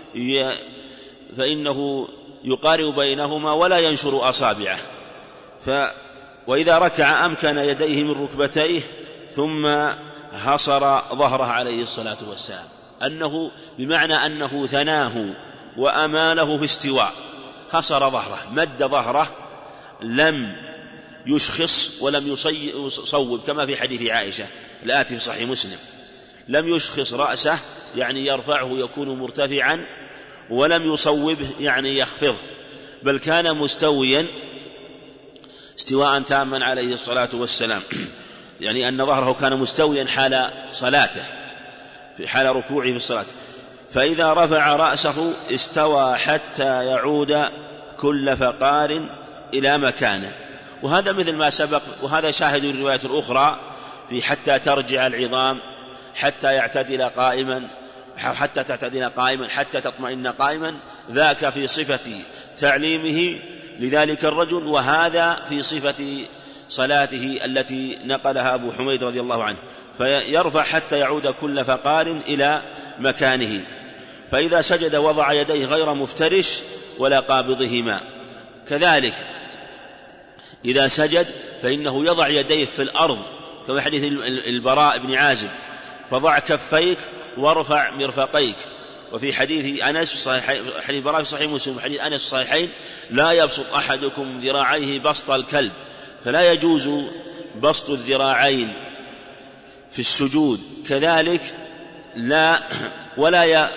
فإنه يقارب بينهما ولا ينشر أصابعه. وإذا ركع أمكن يديه من ركبتيه ثم حصر ظهره عليه الصلاة والسلام، أنه بمعنى أنه ثناه وأماله في استواء، حصر ظهره، مد ظهره، لم يشخص ولم يصوب، كما في حديث عائشة الآتي في صحيح مسلم، لم يشخص رأسه يعني يرفعه يكون مرتفعا، ولم يصوبه يعني يخفضه، بل كان مستويا استواء تاما عليه الصلاة والسلام، يعني أن ظهره كان مستويا حال صلاته، في حال ركوعه في الصلاة. فإذا رفع رأسه استوى حتى يعود كل فقار إلى مكانه. وهذا مثل ما سبق، وهذا شاهد الرواية الأخرى في حتى ترجع العظام، حتى يعتدل قائما، حتى تعتدل قائما، حتى تطمئن قائما، ذاك في صفة تعليمه لذلك الرجل، وهذا في صفة صلاته التي نقلها أبو حميد رضي الله عنه، فيرفع حتى يعود كل فقار إلى مكانه. فإذا سجد وضع يديه غير مفترش ولا قابضهما، كذلك إذا سجد فإنه يضع يديه في الأرض، كما حديث البراء بن عازب فضع كفيك وارفع مرفقيك. وفي حديث أنس حديث البراء في صحيح مسلم وحديث أنس الصحيحين لا يبسط أحدكم ذراعيه بسط الكلب، فلا يجوز بسط الذراعين في السجود، كذلك ولا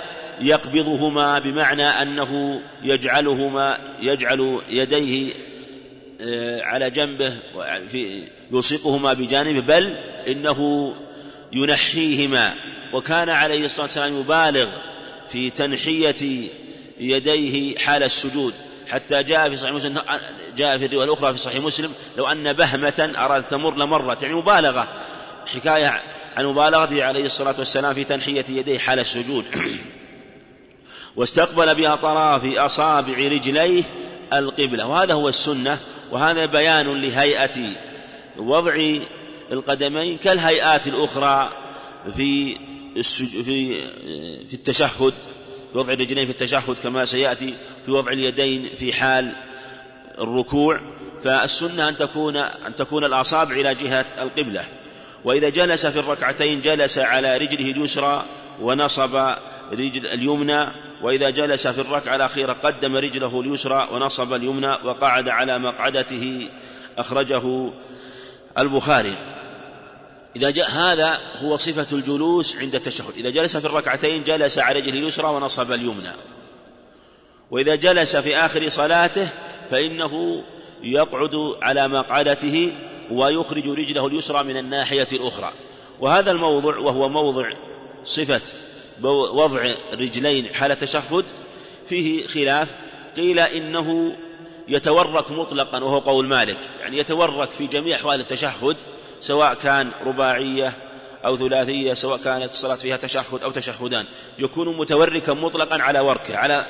يقبضهما بمعنى أنه يجعل يديه على جنبه يلصقهما بجانبه، بل إنه ينحيهما. وكان عليه الصلاة والسلام يبالغ في تنحية يديه حال السجود، حتى جاء في صحيح مسلم، جاء في الرواية الأخرى في صحيح مسلم: لو أن بهمة أرادت تمر لمرت، يعني مبالغة، حكاية عن مبالغته عليه الصلاة والسلام في تنحية يديه حال السجود. واستقبل بأطراف أصابع رجليه القبلة، وهذا هو السنة، وهذا بيان لهيئة وضع القدمين كالهيئات الأخرى في التشهد، في وضع الرجلين في التشهد كما سيأتي، في وضع اليدين في حال الركوع. فالسنة أن تكون الأصابع إلى جهة القبلة. وإذا جلس في الركعتين جلس على رجله اليسرى ونصب رجل اليمنى، وإذا جلس في الركعة الأخيرة قدم رجله اليسرى ونصب اليمنى وقعد على مقعدته، أخرجه البخاري. هذا هو صفة الجلوس عند التشهد. إذا جلس في الركعتين جلس على رجله اليسرى ونصب اليمنى. وإذا جلس في آخر صلاته فإنه يقعد على مقعدته ويخرج رجله اليسرى من الناحية الأخرى. وهذا الموضع وهو موضع صفة وضع الرجلين حال التشهد فيه خلاف. قيل إنه يتورك مطلقا، وهو قول مالك، يعني يتورك في جميع أحوال التشهد، سواء كان رباعية أو ثلاثية، سواء كانت الصلاة فيها تشهد أو تشهدان، يكون متوركا مطلقا على وركه،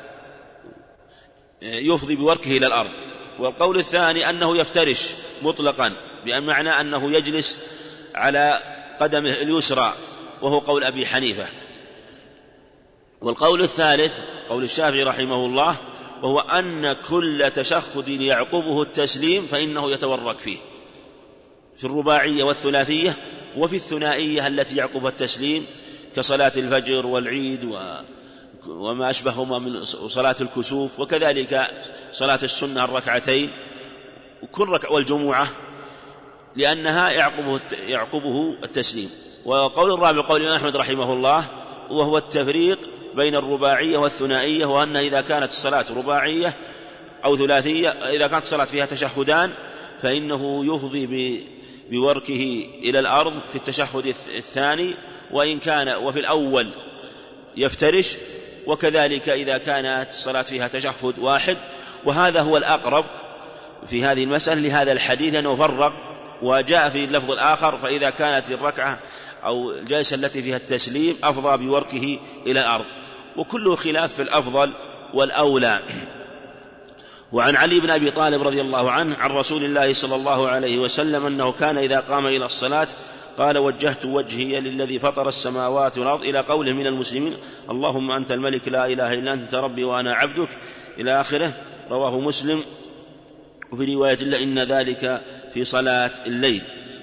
يفضي بوركه إلى الأرض. والقول الثاني أنه يفترش مطلقا، بمعنى أنه يجلس على قدمه اليسرى، وهو قول أبي حنيفة. والقول الثالث قول الشافعي رحمه الله، وهو أن كل تشهد يعقبه التسليم فإنه يتورك فيه، في الرباعية والثلاثية، وفي الثنائية التي يعقبها التسليم كصلاة الفجر والعيد وما أشبههما من صلاة الكسوف، وكذلك صلاة السنة الركعتين والجمعة، لأنها يعقبه التسليم. وقول الرابع قول أحمد رحمه الله، وهو التفريق بين الرباعية والثنائية، وأن إذا كانت الصلاة رباعية أو ثلاثية، إذا كانت الصلاة فيها تشهدان فإنه يفضي بوركه إلى الأرض في التشهد الثاني، وإن كان وفي الأول يفترش، وكذلك إذا كانت الصلاة فيها تشهد واحد. وهذا هو الأقرب في هذه المسألة لهذا الحديث، أنه فرق. وجاء في اللفظ الآخر: فإذا كانت الركعة أو الجلسة التي فيها التسليم أفضى بوركه إلى الأرض، وكله خلاف في الأفضل والأولى. وعن علي بن أبي طالب رضي الله عنه عن رسول الله صلى الله عليه وسلم أنه كان إذا قام إلى الصلاة قال: وجهت وجهي للذي فطر السماوات والأرض، إلى قوله من المسلمين: اللهم أنت الملك لا إله إلا أنت ربي وأنا عبدك، إلى آخره. رواه مسلم. وفي رواية الله: إن ذلك في صلاة الليل.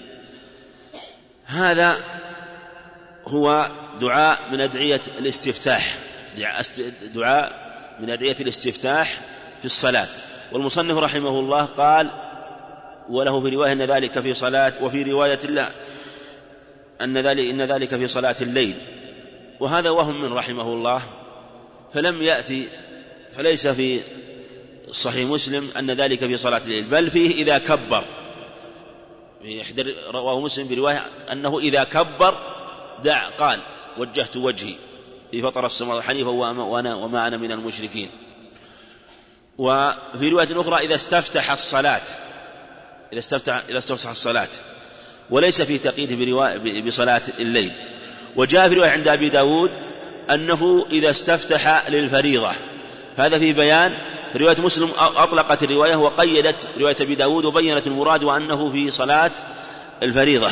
هذا هو دعاء من أدعية الاستفتاح، دعاء من أدعية الاستفتاح في الصلاة. والمصنف رحمه الله قال: وله في رواية إن ذلك في صلاة، وفي رواية الله إن ذلك في صلاة الليل. وهذا وهم من رحمه الله، فلم يأتي، فليس في صحيح مسلم أن ذلك في صلاة الليل، بل فيه إذا كبر. رواه مسلم برواية أنه إذا كبر قال: وجهت وجهي في فطر السماوات حنيفا وما أنا من المشركين. وفي رواية أخرى إذا استفتح الصلاة، وليس في تقييده بصلاة الليل. وجاء في رواية عند أبي داود أنه إذا استفتح للفريضة. هذا في بيان. رواية مسلم أطلقت الرواية وقيدت رواية أبي داود وبينت المراد وأنه في صلاة الفريضة.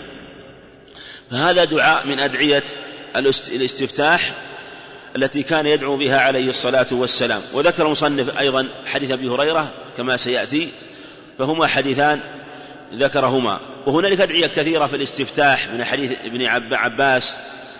فهذا دعاء من أدعية الاستفتاح التي كان يدعو بها عليه الصلاة والسلام. وذكر المصنف أيضا حديث أبي هريرة كما سيأتي، فهما حديثان ذكرهما. وهنالك أدعية كثيرة في الاستفتاح من حديث ابن عباس: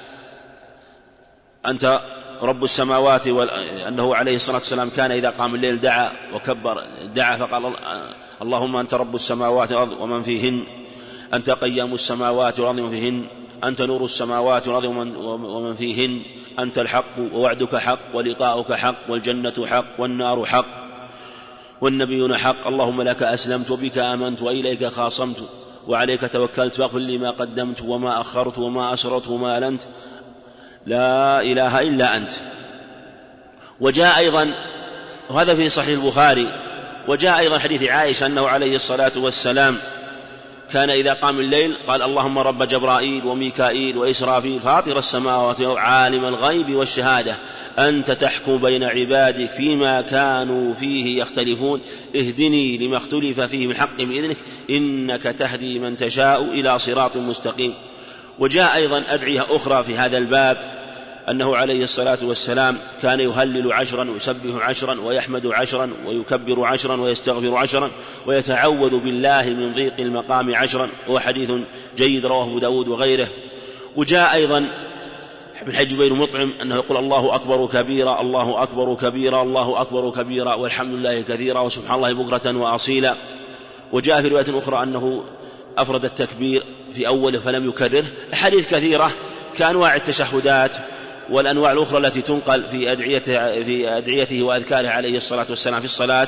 أنت رب السماوات، أنه عليه الصلاة والسلام كان إذا قام الليل دعا وكبر، دعا فقال: اللهم أنت رب السماوات والأرض ومن فيهن، أنت قيام السماوات والأرض ومن فيهن، أنت نور السماوات والأرض ومن فيهن، أنت الحق ووعدك حق ولقاؤك حق والجنة حق والنار حق. والنبيون حق، اللهم لك أسلمت وبك آمنت وإليك خاصمت وعليك توكلت فاغفر لي ما قدمت وما أخرت وما أسررت وما أعلنت لا إله إلا أنت. وجاء أيضا، وهذا في صحيح البخاري، وجاء أيضا حديث عائشة أنه عليه الصلاة والسلام كان إذا قام الليل قال اللهم رب جبرائيل وميكائيل وإسرافيل فاطر السماوات عالم الغيب والشهادة أنت تحكم بين عبادك فيما كانوا فيه يختلفون اهدني لما اختلف فيه من حق بإذنك إنك تهدي من تشاء إلى صراط مستقيم. وجاء أيضا أدعية أخرى في هذا الباب أنه عليه الصلاة والسلام كان يهلل 10 ويسبح 10 ويحمد 10 ويكبر 10 ويستغفر 10 ويتعوذ بالله من ضيق المقام 10، وهو حديث جيد رواه أبو داود وغيره. وجاء أيضا من حديث جبير مطعم أنه يقول الله أكبر كبيرا الله أكبر كبيرا الله أكبر كبيرا والحمد لله كثيرا وسبحان الله بكرة وأصيلا. وجاء في رواية أخرى أنه أفرد التكبير في أوله فلم يكرره. أحاديث كثيرة كأنواع التشهدات والأنواع الأخرى التي تنقل في أدعيته وأذكاره عليه الصلاة والسلام في الصلاة.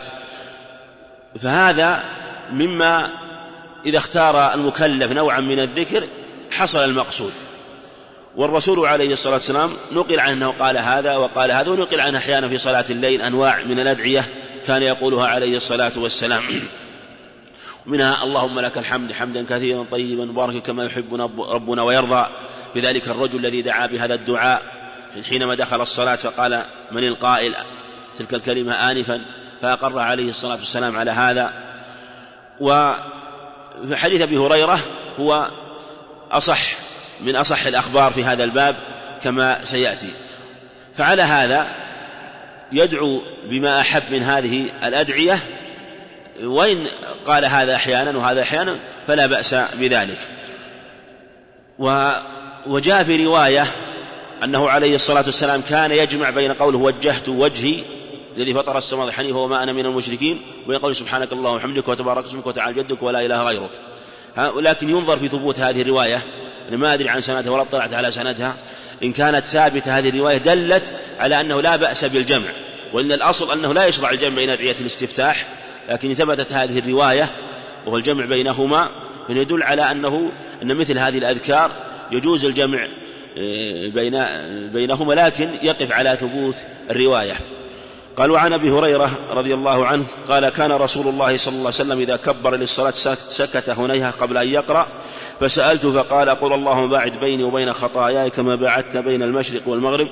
فهذا مما إذا اختار المكلف نوعا من الذكر حصل المقصود. والرسول عليه الصلاة والسلام نقل عنه أنه قال هذا وقال هذا، ونقل عنه أحيانا في صلاة الليل أنواع من الأدعية كان يقولها عليه الصلاة والسلام، منها اللهم لك الحمد حمدا كثيرا طيبا مباركا كما يحب ربنا ويرضى. بذلك الرجل الذي دعا بهذا الدعاء حينما دخل الصلاة فقال من القائل تلك الكلمة آنفا، فأقر عليه الصلاة والسلام على هذا. وفي حديث أبي هريرة هو من أصح الأخبار في هذا الباب كما سيأتي. فعلى هذا يدعو بما أحب من هذه الأدعية، وإن قال هذا أحيانا وهذا أحيانا فلا بأس بذلك. وجاء في رواية أنه عليه الصلاة والسلام كان يجمع بين قوله وجهت وجهي الذي فطر السماوات حنيفا وما أنا من المشركين وبين قوله سبحانك اللهم وبحمدك وتبارك اسمك وتعالى جدك ولا إله غيرك. ولكن ينظر في ثبوت هذه الرواية، أنا ما أدري عن سندها ولا اطلعت على سندها. إن كانت ثابتة هذه الرواية دلت على أنه لا بأس بالجمع، وإن الأصل أنه لا يشرع الجمع بين أدعية الاستفتاح، لكن ثبتت هذه الرواية وهو الجمع بينهما، فيدل على أن مثل هذه الأذكار يجوز الجمع بينهما، لكن يقف على ثبوت الرواية. قالوا عن أبي هريرة رضي الله عنه قال كان رسول الله صلى الله عليه وسلم إذا كبر للصلاة سكت هنيها قبل أن يقرأ، فسألت فقال قل اللهم باعد بيني وبين خطاياي كما باعدت بين المشرق والمغرب،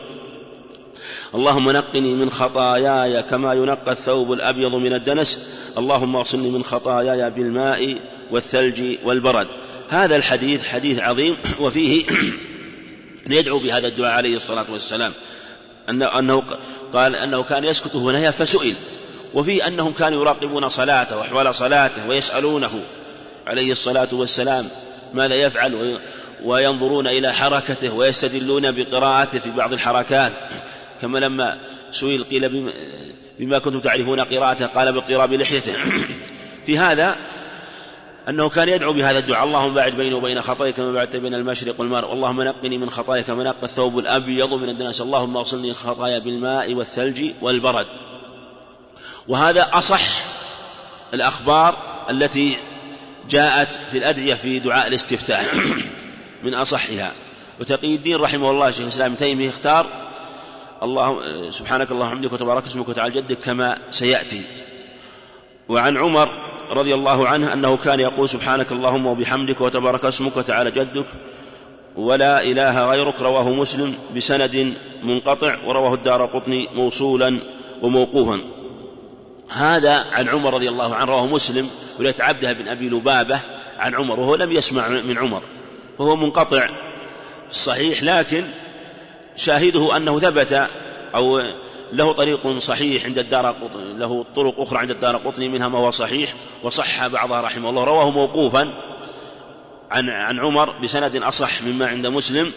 اللهم نقني من خطاياي كما ينقى الثوب الأبيض من الدنس، اللهم اغسلني من خطاياي بالماء والثلج والبرد. هذا الحديث حديث عظيم، وفيه يدعو بهذا الدعاء عليه الصلاة والسلام، أنه قال أنه كان يسكت هنايا فسئل، وفيه أنهم كانوا يراقبون صلاته وأحوال صلاته ويسألونه عليه الصلاة والسلام ماذا يفعل، وينظرون إلى حركته ويستدلون بقراءته في بعض الحركات، كما لما سئل قيل بما كنتم تعرفون قراءته قال باضطراب لحيته. في هذا أنه كان يدعو بهذا الدعاء اللهم باعد بيني وبين خطاياي كما باعدت بين المشرق والمغرب، اللهم نقني من خطاياي كما ينقى الثوب الأبيض من الدنس، اللهم اغسلني خطاياي بالماء والثلج والبرد. وهذا أصح الأخبار التي جاءت في الأدعية في دعاء الاستفتاح من أصحها. وتقي الدين رحمه الله شيخ الإسلام ابن تيمية اختار اللهم سبحانك اللهم وبحمدك وتبارك اسمك وتعالى جدك كما سيأتي. وعن عمر رضي الله عنه أنه كان يقول سبحانك اللهم وبحمدك وتبارك اسمك وتعالى جدك ولا إله غيرك، رواه مسلم بسند منقطع، ورواه الدارقطني موصولا وموقوفا. هذا عن عمر رضي الله عنه، رواه مسلم ولية عبده بن أبي لبابة عن عمر، وهو لم يسمع من عمر، فهو منقطع صحيح، لكن شاهده أنه ثبت أو له طريق صحيح عند الدارقطني، له طرق أخرى عند الدارقطني منها ما هو صحيح وصح بعضها رحمه الله. رواه موقوفا عن عمر بسند أصح مما عند مسلم،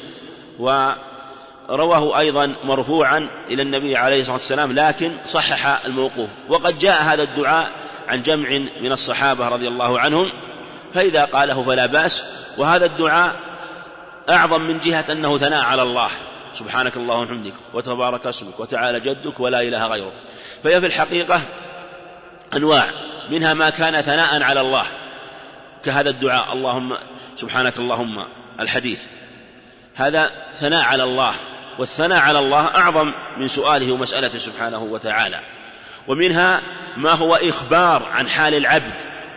ورواه أيضا مرفوعا إلى النبي عليه الصلاة والسلام، لكن صحح الموقوف. وقد جاء هذا الدعاء عن جمع من الصحابة رضي الله عنهم، فإذا قاله فلا بأس. وهذا الدعاء أعظم من جهة أنه ثناء على الله سبحانك اللهم وبحمدك وتبارك اسمك وتعالى جدك ولا إله غيرك، فهي في الحقيقة أنواع، منها ما كان ثناء على الله كهذا الدعاء اللهم سبحانك اللهم الحديث، هذا ثناء على الله، والثناء على الله أعظم من سؤاله ومسألته سبحانه وتعالى. ومنها ما هو إخبار عن حال العبد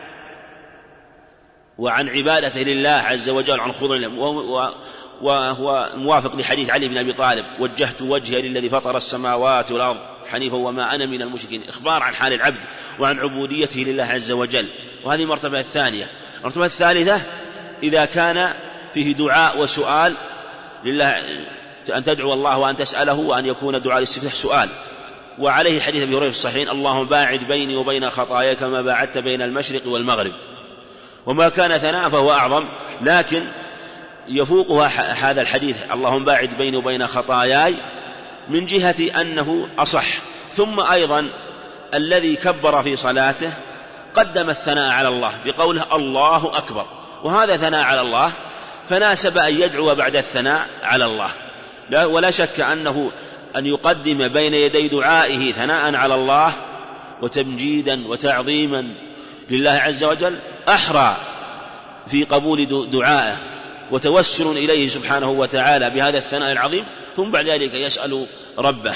وعن عبادته لله عز وجل عن خضوع له، وهو موافق لحديث علي بن أبي طالب وجهت وجهي للذي فطر السماوات والأرض حنيفا وما أنا من المشركين، إخبار عن حال العبد وعن عبوديته لله عز وجل. وهذه المرتبة الثانية. المرتبة الثالثة إذا كان فيه دعاء وسؤال لله، أن تدعو الله وأن تسأله، وأن يكون دعاء الاستفتاح سؤال. وعليه حديث أبي هريرة في الصحيحين اللهم باعد بيني وبين خطاياي كما باعدت بين المشرق والمغرب. وما كان ثناء فهو أعظم، لكن يفوقها هذا الحديث اللهم باعد بيني وبين خطاياي من جهة أنه أصح. ثم أيضا الذي كبر في صلاته قدم الثناء على الله بقوله الله أكبر، وهذا ثناء على الله، فناسب أن يدعو بعد الثناء على الله. ولا شك أن يقدم بين يدي دعائه ثناء على الله وتمجيدا وتعظيما لله عز وجل أحرى في قبول دعائه وتوسل إليه سبحانه وتعالى بهذا الثناء العظيم، ثم بعد ذلك يسأل ربه.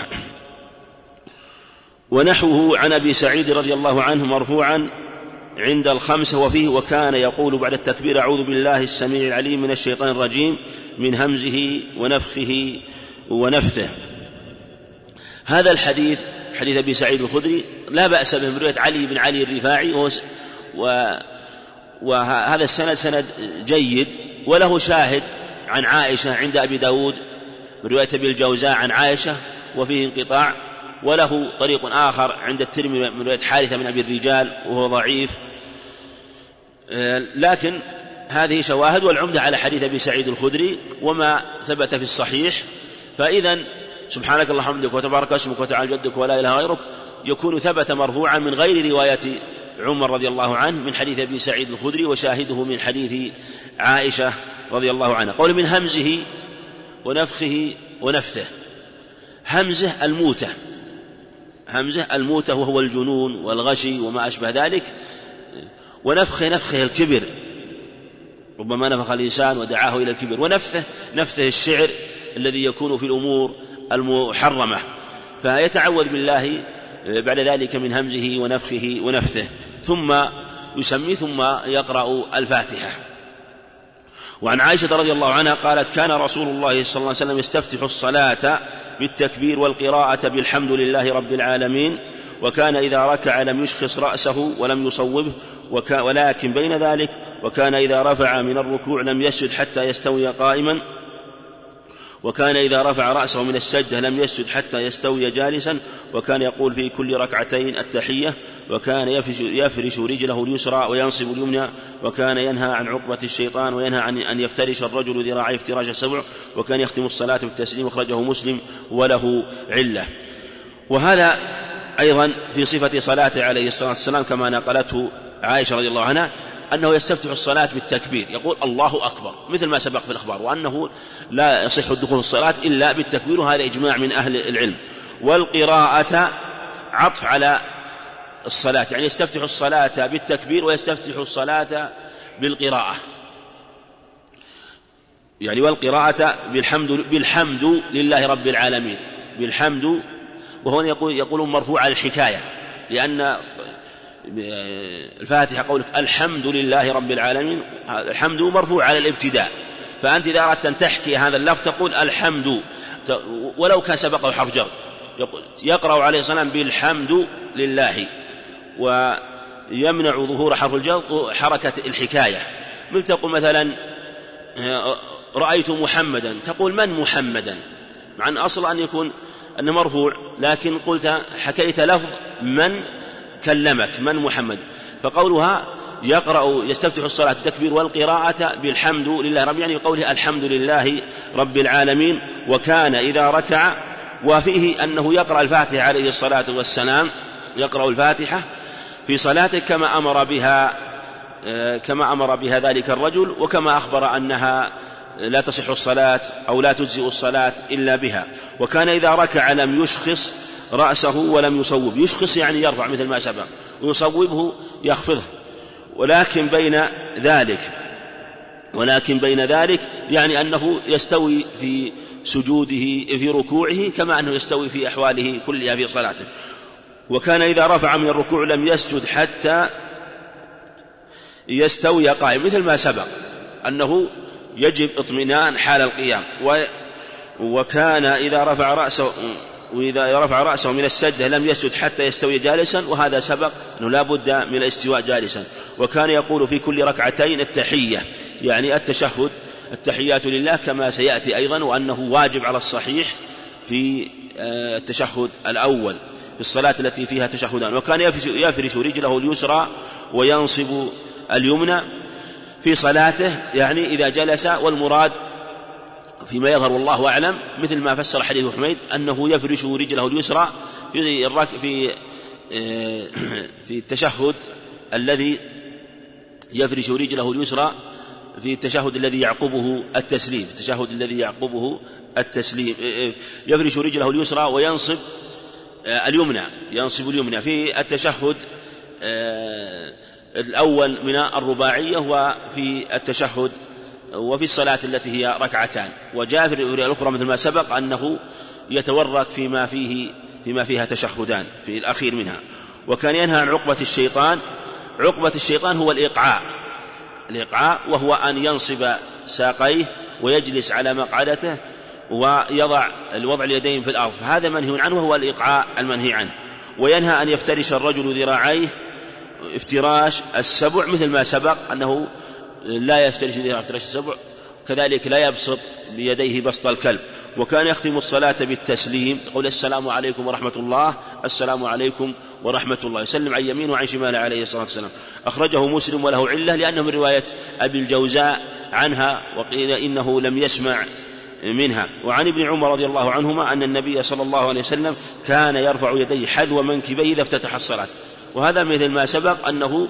ونحوه عن أبي سعيد رضي الله عنه مرفوعا عند الخمسة وفيه وكان يقول بعد التكبير أعوذ بالله السميع العليم من الشيطان الرجيم من همزه ونفخه ونفثه. هذا الحديث حديث أبي سعيد الخدري لا بأس به من رواية علي بن علي الرفاعي، وهذا السند سند جيد، وله شاهد عن عائشة عند أبي داود من رواية أبي الجوزاء عن عائشة وفيه انقطاع، وله طريق آخر عند الترمذي من رواية حارثة من أبي الرجال وهو ضعيف، لكن هذه شواهد. والعمدة على حديث أبي سعيد الخدري وما ثبت في الصحيح. فإذا سبحانك اللهم وبحمدك وتبارك اسمك وتعالى جدك ولا إله غيرك يكون ثبت مرفوعا من غير رواية عمر رضي الله عنه من حديث أبي سعيد الخدري، وشاهده من حديث عائشة رضي الله عنها. قول من همزه ونفخه ونفثه، همزه الموتة، همزه الموتة وهو الجنون والغشي وما أشبه ذلك، ونفخه نفخه الكبر، ربما نفخ الإنسان ودعاه إلى الكبر، ونفثه نفثه الشعر الذي يكون في الأمور المحرمة، فيتعوذ بالله بعد ذلك من همزه ونفخه ونفثه، ثم يسمي ثم يقرأ الفاتحة. وعن عائشة رضي الله عنها قالت كان رسول الله صلى الله عليه وسلم يستفتح الصلاة بالتكبير والقراءة بالحمد لله رب العالمين، وكان إذا ركع لم يشخص رأسه ولم يصوبه ولكن بين ذلك، وكان إذا رفع من الركوع لم يسجد حتى يستوي قائما، وكان إذا رفع رأسه من السجدة لم يسجد حتى يستوي جالسا، وكان يقول في كل ركعتين التحية، وكان يفرش رجله اليسرى وينصب اليمنى، وكان ينهى عن عقبة الشيطان وينهى عن أن يفترش الرجل ذراعيه افتراش السبع، وكان يختم الصلاة بالتسليم، أخرجه مسلم وله علة. وهذا أيضا في صفة صلاته عليه الصلاة والسلام كما نقلته عائشة رضي الله عنها أنه يستفتح الصلاة بالتكبير، يقول الله أكبر مثل ما سبق في الأخبار، وأنه لا يصح الدخول في الصلاة إلا بالتكبير، وهذا إجماع من أهل العلم. والقراءة عطف على الصلاة، يعني يستفتح الصلاة بالتكبير ويستفتح الصلاة بالقراءة، يعني والقراءة بالحمد لله رب العالمين، بالحمد، وهو يقول مرفوع على الحكاية، لأن الفاتحة قولك الحمد لله رب العالمين، الحمد مرفوع على الابتداء، فأنت إذا أردت أن تحكي هذا اللفظ تقول الحمد ولو كان سبقه حرف جر، يقرأ عليه الصلاة والسلام بالحمد لله، ويمنع ظهور حرف الجر حركة الحكاية، مثل تقول مثلا رأيت محمدا، تقول من محمدا، مع أن أصل أن يكون أنه مرفوع، لكن قلت حكيت لفظ من كلمك من محمد، فقولها يستفتح الصلاة التكبير والقراءة بالحمد لله رب، يعني قوله الحمد لله رب العالمين. وكان إذا ركع، وفيه أنه يقرأ الفاتحة عليه الصلاة والسلام، يقرأ الفاتحة في صلاته كما أمر بها ذلك الرجل، وكما أخبر أنها لا تصح الصلاة أو لا تجزئ الصلاة إلا بها. وكان إذا ركع لم يشخص رأسه ولم يصوب، يشخص يعني يرفع مثل ما سبق، ويصوبه يخفضه. ولكن بين ذلك يعني أنه يستوي في سجوده في ركوعه كما أنه يستوي في أحواله كلها في صلاته. وكان إذا رفع من الركوع لم يسجد حتى يستوي قائم، مثل ما سبق أنه يجب اطمئنان حال القيام. وكان إذا رفع رأسه من السجدة لم يسجد حتى يستوي جالسا، وهذا سبق أنه لا بد من الاستواء جالسا. وكان يقول في كل ركعتين التحية، يعني التشهد، التحيات لله كما سيأتي أيضا، وأنه واجب على الصحيح في التشهد الأول في الصلاة التي فيها تشهدان. وكان يفرش رجله اليسرى وينصب اليمنى في صلاته، يعني إذا جلس. والمراد فيما يظهر والله أعلم مثل ما فسر حديث حميد أنه يفرش رجله اليسرى في التشهد الذي يفرش رجله اليسرى في التشهد الذي يعقبه التسليم، يفرش رجله اليسرى وينصب اليمنى في التشهد الأول من الرباعية، وفي التشهد وفي الصلاة التي هي ركعتان. وجاء في الرواية الأخرى مثل ما سبق أنه يتورك فيما فيها تشهدان في الأخير منها. وكان ينهى عن عقبة الشيطان هو الإيقاع، وهو أن ينصب ساقيه ويجلس على مقعدته ويضع اليدين في الأرض، هذا منهي عنه وهو الإيقاع المنهي عنه. وينهى أن يفترش الرجل ذراعيه افتراش السبع، مثل ما سبق أنه لا يفترش ذراعيه افتراش السبع، كذلك لا يبسط بيديه بسط الكلب. وكان يختم الصلاة بالتسليم، يقول السلام عليكم ورحمة الله، السلام عليكم ورحمة الله، يسلم عن يمين وعن شمال عليه الصلاة والسلام. أخرجه مسلم وله علة لأنه من رواية أبي الجوزاء عنها، وقيل إنه لم يسمع منها. وعن ابن عمر رضي الله عنهما أن النبي صلى الله عليه وسلم كان يرفع يديه حذو منكبيه إذا افتتح الصلاة. وهذا مثل ما سبق أنه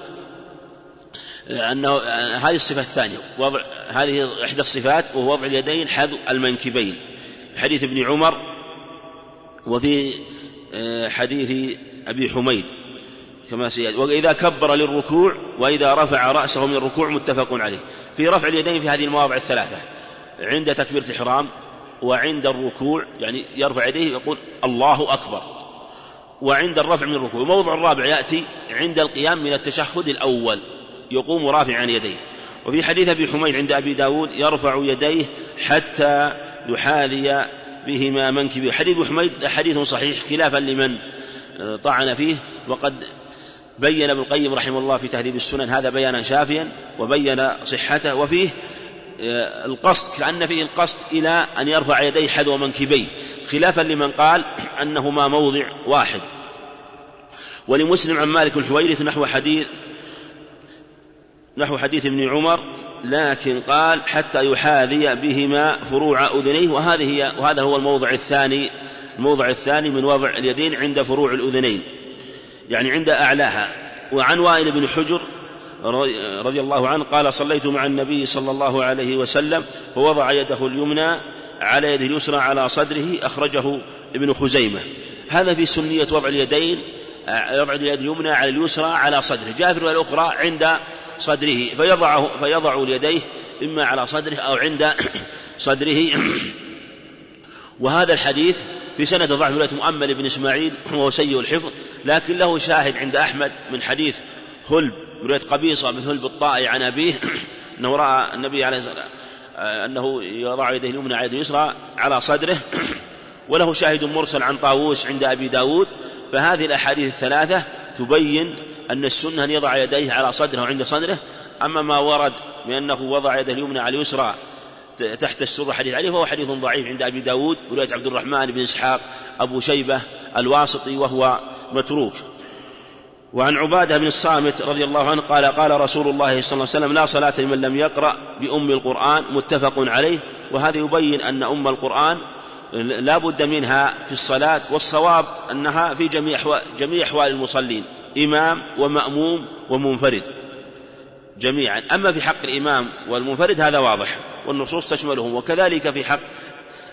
هذه الصفة الثانية، هذه إحدى الصفات، وهو وضع اليدين حذو المنكبين، حديث ابن عمر وفي حديث أبي حميد كما سيأتي. وإذا كبر للركوع وإذا رفع رأسه من الركوع متفق عليه. في رفع اليدين في هذه المواضع الثلاثة، عند تكبيرة الإحرام وعند الركوع، يعني يرفع يديه يقول الله أكبر، وعند الرفع من الركوع. موضع الرابع يأتي عند القيام من التشهد الأول، يقوم رافعا يديه. وفي حديث أبي حميد عند أبي داود يرفع يديه حتى يحاذي بهما منكبه. حديث أبي حميد حديث صحيح خلافا لمن طعن فيه، وقد بين ابن القيم رحمه الله في تهذيب السنن هذا بيانا شافيا وبين صحته، وفيه القصد كأن فيه القصد إلى أن يرفع يديه حذو منكبيه، خلافا لمن قال أنهما موضع واحد. ولمسلم عن مالك الحويرث نحو حديث ابن عمر، لكن قال حتى يحاذي بهما فروع أذنيه، وهذا هو الموضع الثاني من وضع اليدين عند فروع الأذنين، يعني عند أعلاها. وعن وائل بن حجر رضي الله عنه قال صليت مع النبي صلى الله عليه وسلم فوضع يده اليمنى على يده اليسرى على صدره، أخرجه ابن خزيمة. هذا في سنية وضع اليدين، يضع اليد اليمنى على اليسرى على صدره. جاء في الرواية الأخرى عند صدره، فيضع اليديه إما على صدره أو عند صدره. وهذا الحديث في سنة ضعف رواية مؤمل بن إسماعيل وهو سيء الحفظ، لكن له شاهد عند أحمد من حديث هلب رواية قبيصة بن هلب الطائي عن أبيه أنه رأى النبي عليه الصلاة والسلام أنه يضع يده اليمنى على يده اليسرى على صدره. وله شاهد مرسل عن طاووس عند أبي داود. فهذه الأحاديث الثلاثة تبين أن السنة أن يضع يديه على صدره وعند صدره. أما ما ورد بأنه وضع يده اليمنى على اليسرى تحت السرة حديث عليه فهو حديث ضعيف عند أبي داود ورواية عبد الرحمن بن إسحاق أبو شيبة الواسطي وهو متروك. وعن عبادة بن الصامت رضي الله عنه قال قال رسول الله صلى الله عليه وسلم لا صلاة لمن لم يقرأ بأم القرآن، متفق عليه. وهذا يبين أن أم القرآن لا بد منها في الصلاة، والصواب أنها في جميع أحوال المصلين، إمام ومأموم ومنفرد جميعا. أما في حق الإمام والمنفرد هذا واضح والنصوص تشملهم، وكذلك في حق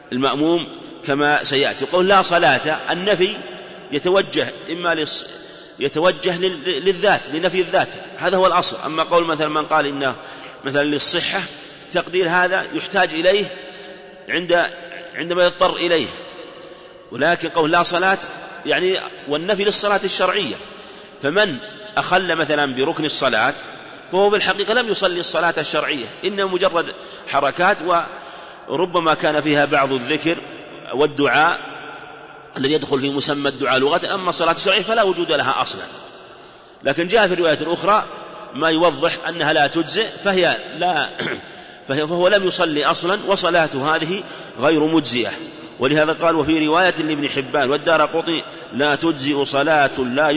المأموم كما سيأتي. قول لا صلاة، النفي يتوجه إما يتوجه للذات، لنفي الذات، هذا هو الأصل. أما قول مثلا من قال إنه مثلا للصحة، تقدير هذا يحتاج إليه عندما يضطر إليه، ولكن قول لا صلاة يعني والنفي للصلاة الشرعية. فمن أخل مثلا بركن الصلاة فهو بالحقيقة لم يصلي الصلاة الشرعية، إنما مجرد حركات، وربما كان فيها بعض الذكر والدعاء الذي يدخل في مسمى الدعاء لغة. أما الصلاة الشرعية فلا وجود لها أصلا. لكن جاء في الرواية الأخرى ما يوضح أنها لا تجزئ، فهو لم يصلي أصلا، وصلاته هذه غير مجزئة. ولهذا قال وفي رواية لابن حبان والدارقطني لا تجزئ صلاة لا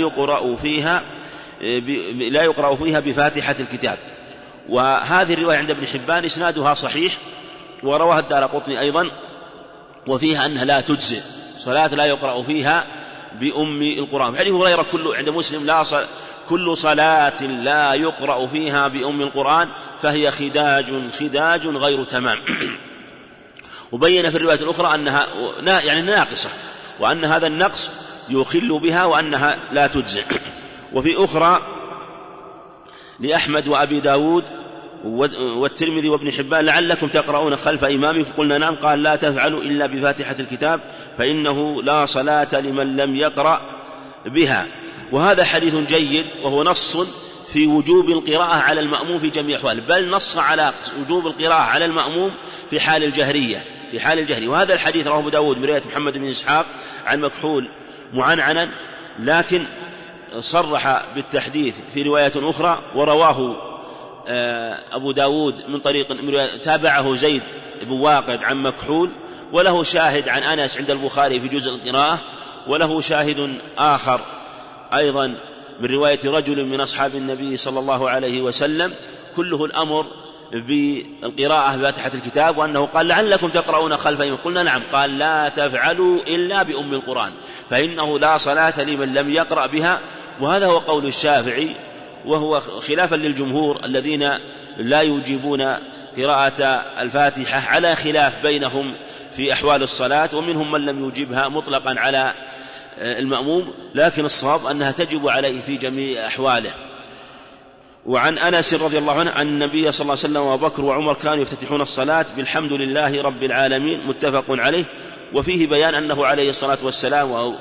يقرأ فيها بفاتحة الكتاب. وهذه الرواية عند ابن حبان إسنادها صحيح، ورواها الدارقطني أيضا، وفيها أنها لا تجزئ صلاة لا يقرأ فيها بأم القرآن. حديث هريرة كله عند مسلم كل صلاة لا يقرأ فيها بأم القرآن فهي خداج غير تمام. وبين في الرواية الأخرى أنها يعني ناقصة، وأن هذا النقص يخل بها وأنها لا تجزئ. وفي أخرى لأحمد وأبي داود والترمذي وابن حبان لعلكم تقرؤون خلف إمامكم، قلنا نعم، قال لا تفعلوا إلا بفاتحة الكتاب فإنه لا صلاة لمن لم يقرأ بها. وهذا حديث جيد، وهو نص في وجوب القراءة على المأموم في جميع أحواله، بل نص على وجوب القراءة على المأموم في حال الجهرية. وهذا الحديث رواه أبو داود من رواية محمد بن إسحاق عن مكحول معنعنا، لكن صرح بالتحديث في رواية أخرى، ورواه أبو داود من طريق تابعه زيد بن واقد عن مكحول، وله شاهد عن أنس عند البخاري في جزء القراءة، وله شاهد آخر أيضا من رواية رجل من أصحاب النبي صلى الله عليه وسلم، كله الأمر بالقراءة بفاتحة الكتاب، وأنه قال لعلكم تقرؤون خلف إمامكم، قلنا نعم، قال لا تفعلوا إلا بأم القرآن فإنه لا صلاة لمن لم يقرأ بها. وهذا هو قول الشافعي، وهو خلافا للجمهور الذين لا يوجبون قراءة الفاتحة، على خلاف بينهم في أحوال الصلاة، ومنهم من لم يوجبها مطلقا على المأموم، لكن الصواب أنها تجب عليه في جميع أحواله. وعن أنس رضي الله عنه أن النبي صلى الله عليه وسلم وأبو بكر وعمر كانوا يفتتحون الصلاة بالحمد لله رب العالمين، متفق عليه. وفيه بيان أنه عليه الصلاة والسلام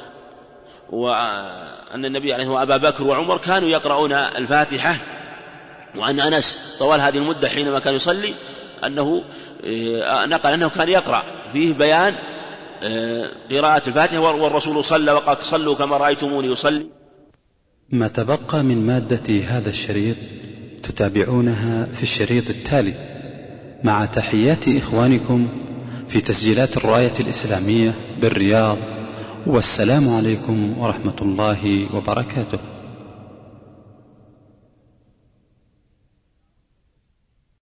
وأن النبي عليه وأبا بكر وعمر كانوا يقرؤون الفاتحة، وأن أنس طوال هذه المدة حينما كان يصلي أنه نقل أنه كان يقرأ. فيه بيان قراءة الفاتحة، والرسول صلى وقال صلوا كما رأيتموني يصلي. ما تبقى من مادة هذا الشريط تتابعونها في الشريط التالي، مع تحيات إخوانكم في تسجيلات الراية الإسلامية بالرياض، والسلام عليكم ورحمة الله وبركاته.